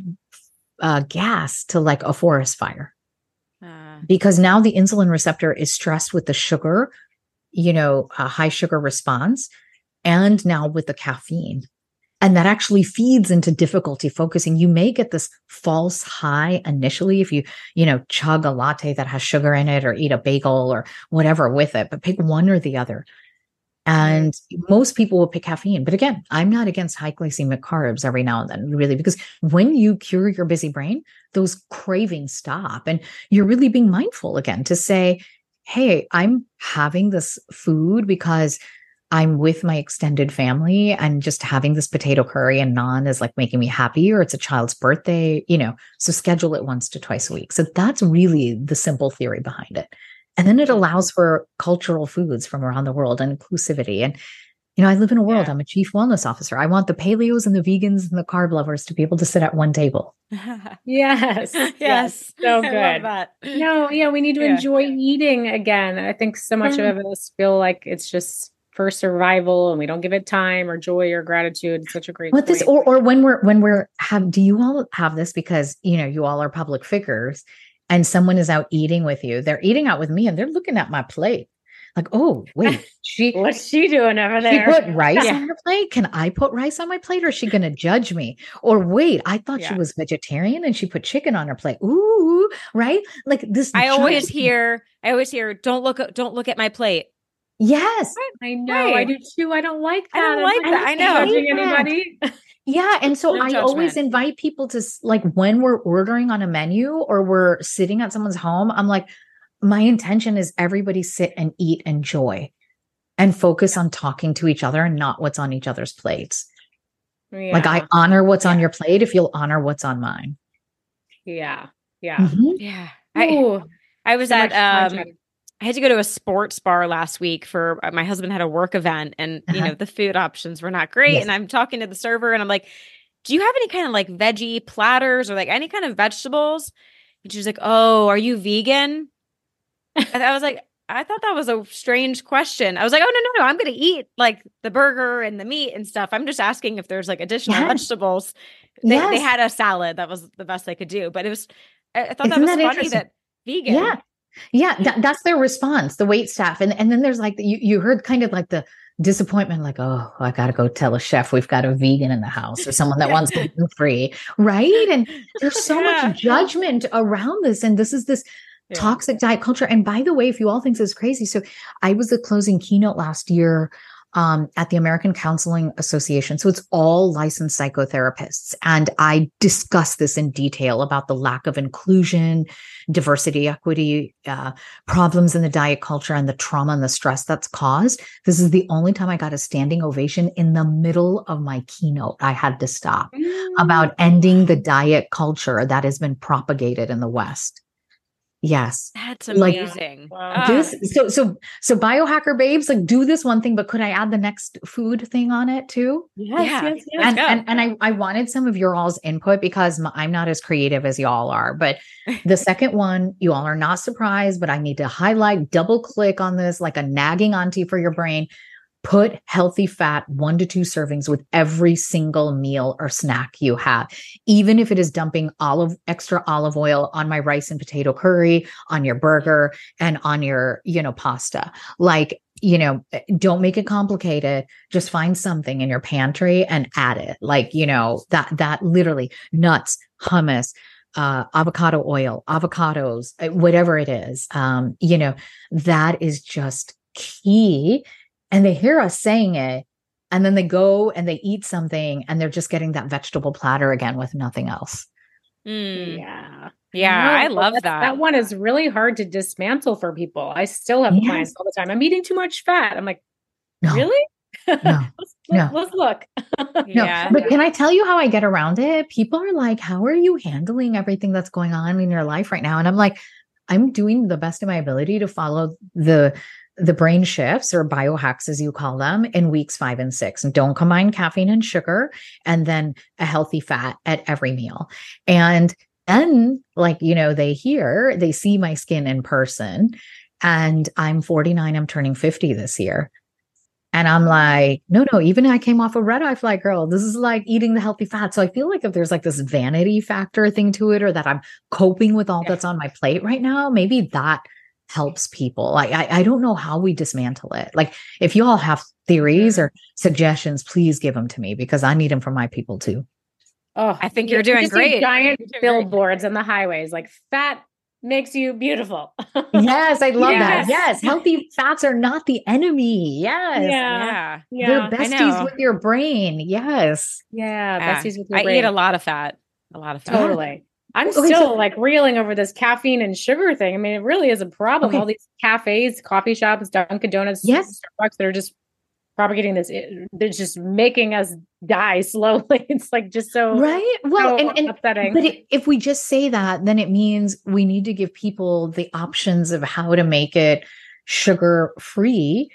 gas to like a forest fire, because now the insulin receptor is stressed with the sugar, a high sugar response, and now with the caffeine. And that actually feeds into difficulty focusing. You may get this false high initially if you, chug a latte that has sugar in it, or eat a bagel or whatever with it, but pick one or the other. And most people will pick caffeine. But again, I'm not against high glycemic carbs every now and then, really, because when you cure your busy brain, those cravings stop. And you're really being mindful again to say, hey, I'm having this food because I'm with my extended family, and just having this potato curry and naan is like making me happy, or it's a child's birthday, so schedule it once to twice a week. So that's really the simple theory behind it. And then it allows for cultural foods from around the world and inclusivity. And, I live in a world, I'm a chief wellness officer. I want the paleos and the vegans and the carb lovers to be able to sit at one table. Yes. So good. I love that. No, we need to enjoy eating again. I think so much of us feel like it's just for survival, and we don't give it time or joy or gratitude. It's such a great point. Or when we're do you all have this, because you all are public figures, and someone is out eating with you, they're eating out with me and they're looking at my plate. Like, oh, wait, what's she doing over there? She put rice on her plate. Can I put rice on my plate, or is she going to judge me? Or wait, I thought she was vegetarian and she put chicken on her plate. Ooh, right? Like this. I always hear, don't look at my plate. Yes, I know. Right. I do too. I don't like that. I don't like that. I know. Judging anybody. Yeah. And so I always invite people to, like, when we're ordering on a menu or we're sitting at someone's home, I'm like, my intention is everybody sit and eat, enjoy, and focus on talking to each other and not what's on each other's plates. Yeah. Like, I honor what's on your plate if you'll honor what's on mine. Yeah. Yeah. Mm-hmm. Yeah. I was at, I had to go to a sports bar last week for my husband had a work event, and you know, the food options were not great. Yes. And I'm talking to the server and I'm like, do you have any kind of like veggie platters or like any kind of vegetables? And she's like, oh, are you vegan? And I was like, I thought that was a strange question. I was like, oh, no. I'm going to eat like the burger and the meat and stuff. I'm just asking if there's like additional vegetables. They had a salad. That was the best they could do. But I thought that was funny that vegan. Yeah. Yeah. That's their response, the wait staff. And then there's like, you heard kind of like the disappointment, like, oh, I got to go tell a chef we've got a vegan in the house or someone that wants gluten free. Right. And there's so much judgment around this. And this is this toxic diet culture. And by the way, if you all think this is crazy, so I was the closing keynote last year at the American Counseling Association. So it's all licensed psychotherapists. And I discussed this in detail about the lack of inclusion, diversity, equity, problems in the diet culture, and the trauma and the stress that's caused. This is the only time I got a standing ovation in the middle of my keynote. I had to stop about ending the diet culture that has been propagated in the West. Yes. That's amazing. Like, so biohacker babes, like, do this one thing, but could I add the next food thing on it too? Yes. And I wanted some of your all's input because I'm not as creative as y'all are, but the second one, you all are not surprised, but I need to highlight, double click on this, like a nagging auntie for your brain. Put healthy fat 1 to 2 servings with every single meal or snack you have, even if it is dumping extra olive oil on my rice and potato curry, on your burger, and on your, pasta. Like, don't make it complicated. Just find something in your pantry and add it. Like, that literally nuts, hummus, avocado oil, avocados, whatever it is, that is just key. And they hear us saying it, and then they go and they eat something and they're just getting that vegetable platter again with nothing else. Yeah. I love that. That one is really hard to dismantle for people. I still have clients all the time. I'm eating too much fat. I'm like, really? No. Let's look. No, but can I tell you how I get around it? People are like, how are you handling everything that's going on in your life right now? And I'm like, I'm doing the best of my ability to follow the brain shifts, or biohacks, as you call them, in weeks 5 and 6. And don't combine caffeine and sugar, and then a healthy fat at every meal. And then, like, they see my skin in person, and I'm 49, I'm turning 50 this year. And I'm like, no, even I came off a red eye flag, girl. This is like eating the healthy fat. So I feel like if there's like this vanity factor thing to it, or that I'm coping with all that's on my plate right now, maybe that helps people. Like, I don't know how we dismantle it. Like, if you all have theories or suggestions, please give them to me, because I need them for my people too. Oh, I think you're doing great. Giant billboards on the highways, like, fat makes you beautiful. Yes, I love that. Yes, healthy fats are not the enemy. Yes. Yeah. They're besties with your brain. Yes. Yeah, besties with your brain. I eat a lot of fat. Totally. I'm still like reeling over this caffeine and sugar thing. I mean, it really is a problem. Okay. All these cafes, coffee shops, Dunkin' Donuts, Starbucks, that are just propagating this. They're just making us die slowly. It's like just so right. Well, so and upsetting. But if we just say that, then it means we need to give people the options of how to make it sugar free.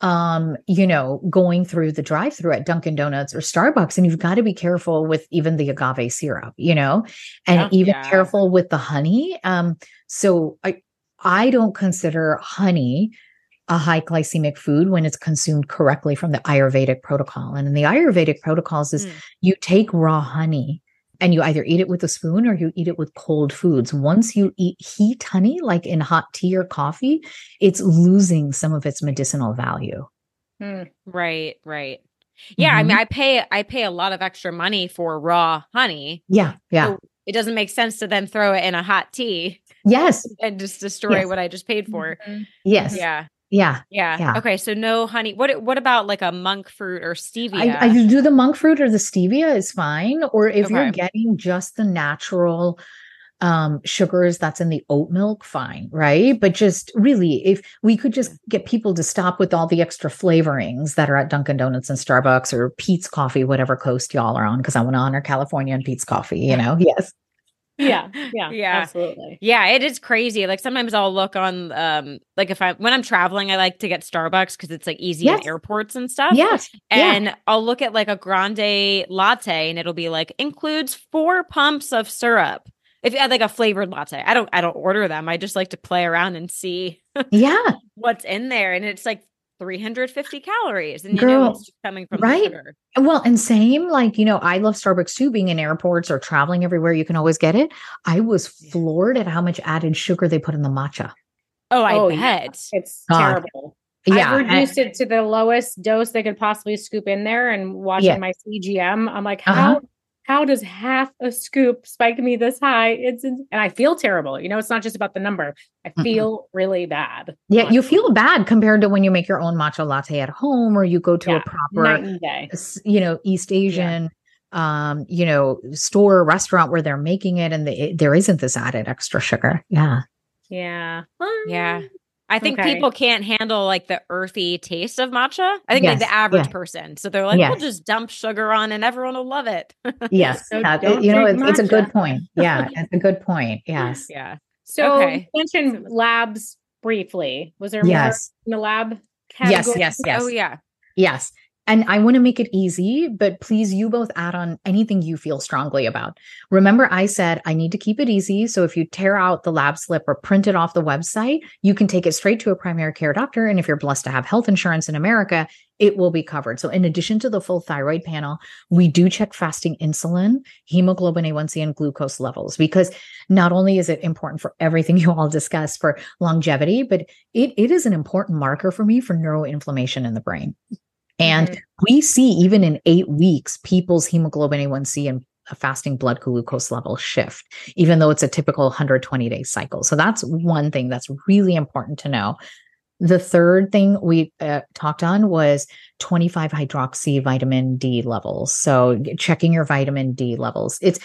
Going through the drive-through at Dunkin' Donuts or Starbucks, and you've got to be careful with even the agave syrup, and careful with the honey. So I don't consider honey a high glycemic food when it's consumed correctly from the Ayurvedic protocol. And in the Ayurvedic protocols is you take raw honey and you either eat it with a spoon or you eat it with cold foods. Once you eat heat honey, like in hot tea or coffee, it's losing some of its medicinal value. Right. Yeah. I mean, I pay a lot of extra money for raw honey. Yeah. So it doesn't make sense to then throw it in a hot tea. Yes. And just destroy what I just paid for. Yes. Yeah. Okay. So no honey. What about like a monk fruit or stevia? I do the monk fruit or the stevia is fine. Or if you're getting just the natural sugars that's in the oat milk, fine, right? But just really, if we could just get people to stop with all the extra flavorings that are at Dunkin' Donuts and Starbucks or Peet's Coffee, whatever coast y'all are on, because I want to honor California and Peet's Coffee, yes. Yeah, absolutely. Yeah, it is crazy. Like sometimes I'll look on like when I'm traveling, I like to get Starbucks because it's like easy in airports and stuff. Yes. And I'll look at like a grande latte and it'll be like includes 4 pumps of syrup. If you had like a flavored latte, I don't order them. I just like to play around and see what's in there. And it's like 350 calories. And it's coming from the sugar. Well, and same, like, I love Starbucks too, being in airports or traveling everywhere. You can always get it. I was floored at how much added sugar they put in the matcha. Oh, I bet. Yeah. It's terrible. Yeah. I've reduced it to the lowest dose they could possibly scoop in there, and watching my CGM, I'm like, how does half a scoop spike me this high? And I feel terrible. It's not just about the number. I feel really bad. Yeah, you feel bad compared to when you make your own matcha latte at home, or you go to a proper, East Asian, store or restaurant where they're making it, and there isn't this added extra sugar. Yeah. Yeah. I think people can't handle like the earthy taste of matcha. I think like the average person. So they're like, we'll just dump sugar on and everyone will love it. Yes. So it's a good point. Yeah. It's a good point. Yes. Yeah. So you mentioned labs briefly. Was there more in the lab category? Yes. Oh yeah. Yes. And I want to make it easy, but please, you both add on anything you feel strongly about. Remember, I said I need to keep it easy. So if you tear out the lab slip or print it off the website, you can take it straight to a primary care doctor. And if you're blessed to have health insurance in America, it will be covered. So in addition to the full thyroid panel, we do check fasting insulin, hemoglobin A1C, and glucose levels, because not only is it important for everything you all discussed for longevity, but it is an important marker for me for neuroinflammation in the brain. And we see even in 8 weeks, people's hemoglobin A1C and fasting blood glucose level shift, even though it's a typical 120-day cycle. So that's one thing that's really important to know. The third thing we talked on was 25-hydroxy vitamin D levels. So checking your vitamin D levels. It's,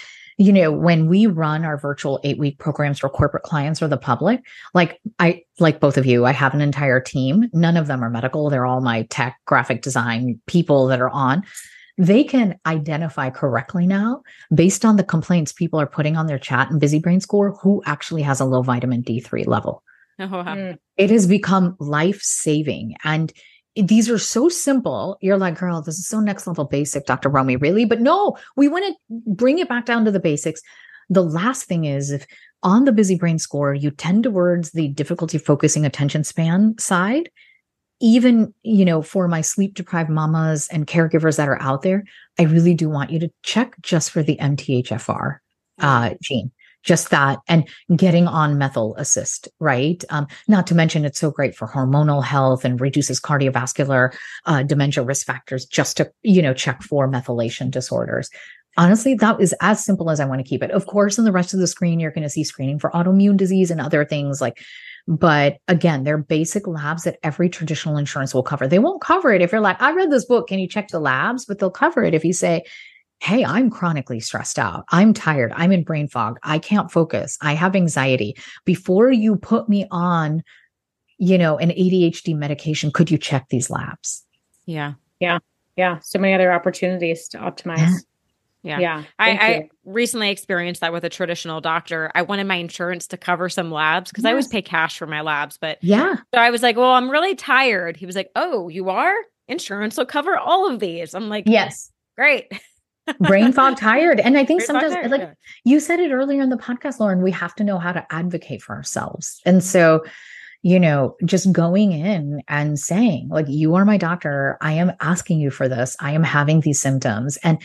when we run our virtual 8-week programs for corporate clients or the public, like both of you, I have an entire team. None of them are medical. They're all my tech, graphic design people that are on. They can identify correctly now, based on the complaints people are putting on their chat and Busy Brain Score, who actually has a low vitamin D3 level. Oh, wow. It has become life-saving. And these are so simple. You're like, girl, this is so next level basic, Dr. Romy, really? But no, we want to bring it back down to the basics. The last thing is, if on the Busy Brain Score, you tend towards the difficulty focusing attention span side, even, for my sleep deprived mamas and caregivers that are out there, I really do want you to check just for the MTHFR gene. Just that, and getting on methyl assist, right? Not to mention it's so great for hormonal health and reduces cardiovascular dementia risk factors, just to, check for methylation disorders. Honestly, that is as simple as I want to keep it. Of course, in the rest of the screen, you're going to see screening for autoimmune disease and other things but again, they're basic labs that every traditional insurance will cover. They won't cover it if you're like, I read this book, can you check the labs? But they'll cover it if you say, hey, I'm chronically stressed out. I'm tired. I'm in brain fog. I can't focus. I have anxiety. Before you put me on, an ADHD medication, could you check these labs? Yeah. So many other opportunities to optimize. Yeah. I recently experienced that with a traditional doctor. I wanted my insurance to cover some labs because I always pay cash for my labs. But so I was like, well, I'm really tired. He was like, oh, you are? Insurance will cover all of these. I'm like, yes. Great. Brain fog tired. And I think sometimes, you said it earlier in the podcast, Lauren, we have to know how to advocate for ourselves. And so, just going in and saying, like, you are my doctor. I am asking you for this. I am having these symptoms. And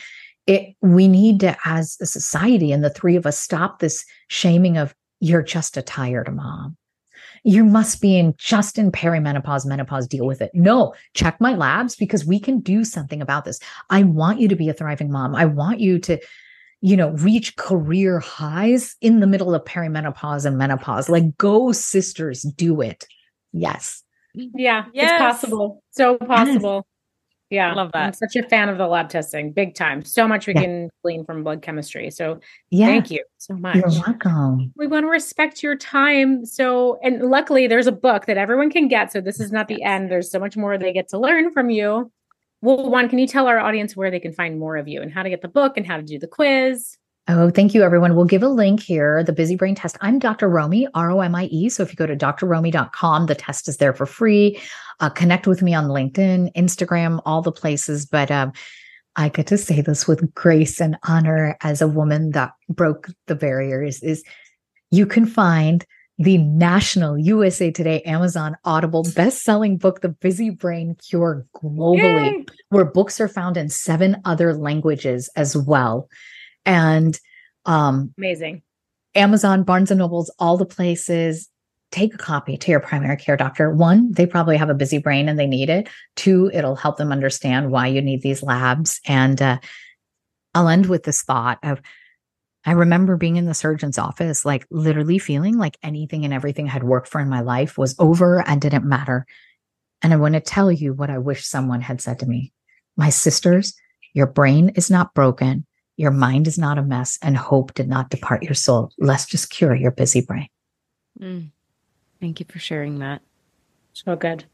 we need to, as a society, and the three of us, stop this shaming of you're just a tired mom. You must be just in perimenopause, menopause, deal with it. No, check my labs because we can do something about this. I want you to be a thriving mom. I want you to, reach career highs in the middle of perimenopause and menopause. Like, go sisters, do it. Yes. Yeah, yes. It's possible. So possible. Yeah. I love that. I'm such a fan of the lab testing. Big time. So much we can glean from blood chemistry. So thank you so much. You're welcome. We want to respect your time. So, and luckily there's a book that everyone can get. So this is not the end. There's so much more they get to learn from you. Well, Juan, can you tell our audience where they can find more of you and how to get the book and how to do the quiz? Oh, thank you, everyone. We'll give a link here, the Busy Brain Test. I'm Dr. Romie, Romie. So if you go to drromie.com, the test is there for free. Connect with me on LinkedIn, Instagram, all the places. But I get to say this with grace and honor as a woman that broke the barriers, is you can find the national USA Today, Amazon, Audible best-selling book, The Busy Brain Cure, globally, where books are found in 7 other languages as well. And amazing. Amazon, Barnes and Nobles, all the places. Take a copy to your primary care doctor. 1, they probably have a busy brain and they need it. 2, it'll help them understand why you need these labs. And I'll end with this thought of, I remember being in the surgeon's office, like literally feeling like anything and everything I had worked for in my life was over and didn't matter. And I want to tell you what I wish someone had said to me. My sisters, your brain is not broken. Your mind is not a mess, and hope did not depart your soul. Let's just cure your busy brain. Thank you for sharing that. So good.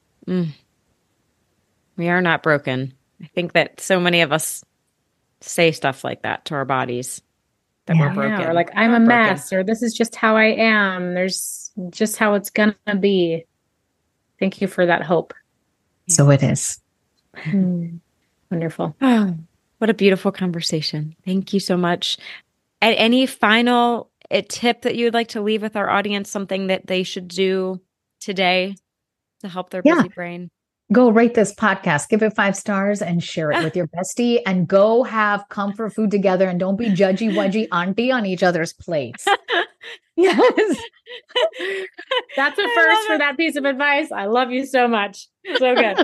We are not broken. I think that so many of us say stuff like that to our bodies, that we're broken. Or like, I'm a mess, or this is just how I am. There's just how it's going to be. Thank you for that hope. So it is. Wonderful. Oh, what a beautiful conversation. Thank you so much. Any final tip that you would like to leave with our audience, something that they should do today to help their busy brain? Go rate this podcast, give it 5 stars and share it with your bestie, and go have comfort food together and don't be judgy wudgy auntie on each other's plates. Yes. That's a first for that piece of advice. I love you so much. So good.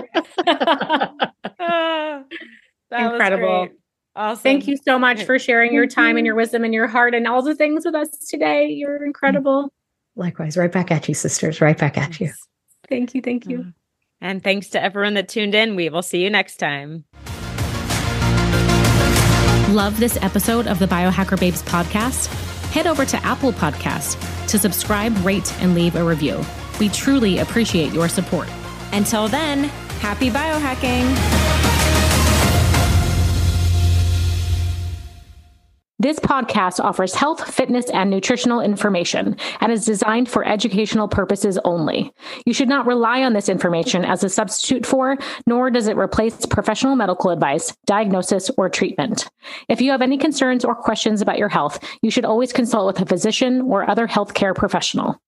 Incredible. Awesome. Thank you so much for sharing your time and your wisdom and your heart and all the things with us today. You're incredible. Likewise. Right back at you, sisters. Right back at you. Thank you. Thank you. And thanks to everyone that tuned in. We will see you next time. Love this episode of the Biohacker Babes podcast? Head over to Apple Podcasts to subscribe, rate, and leave a review. We truly appreciate your support. Until then, happy biohacking. This podcast offers health, fitness, and nutritional information and is designed for educational purposes only. You should not rely on this information as a substitute for, nor does it replace professional medical advice, diagnosis, or treatment. If you have any concerns or questions about your health, you should always consult with a physician or other healthcare professional.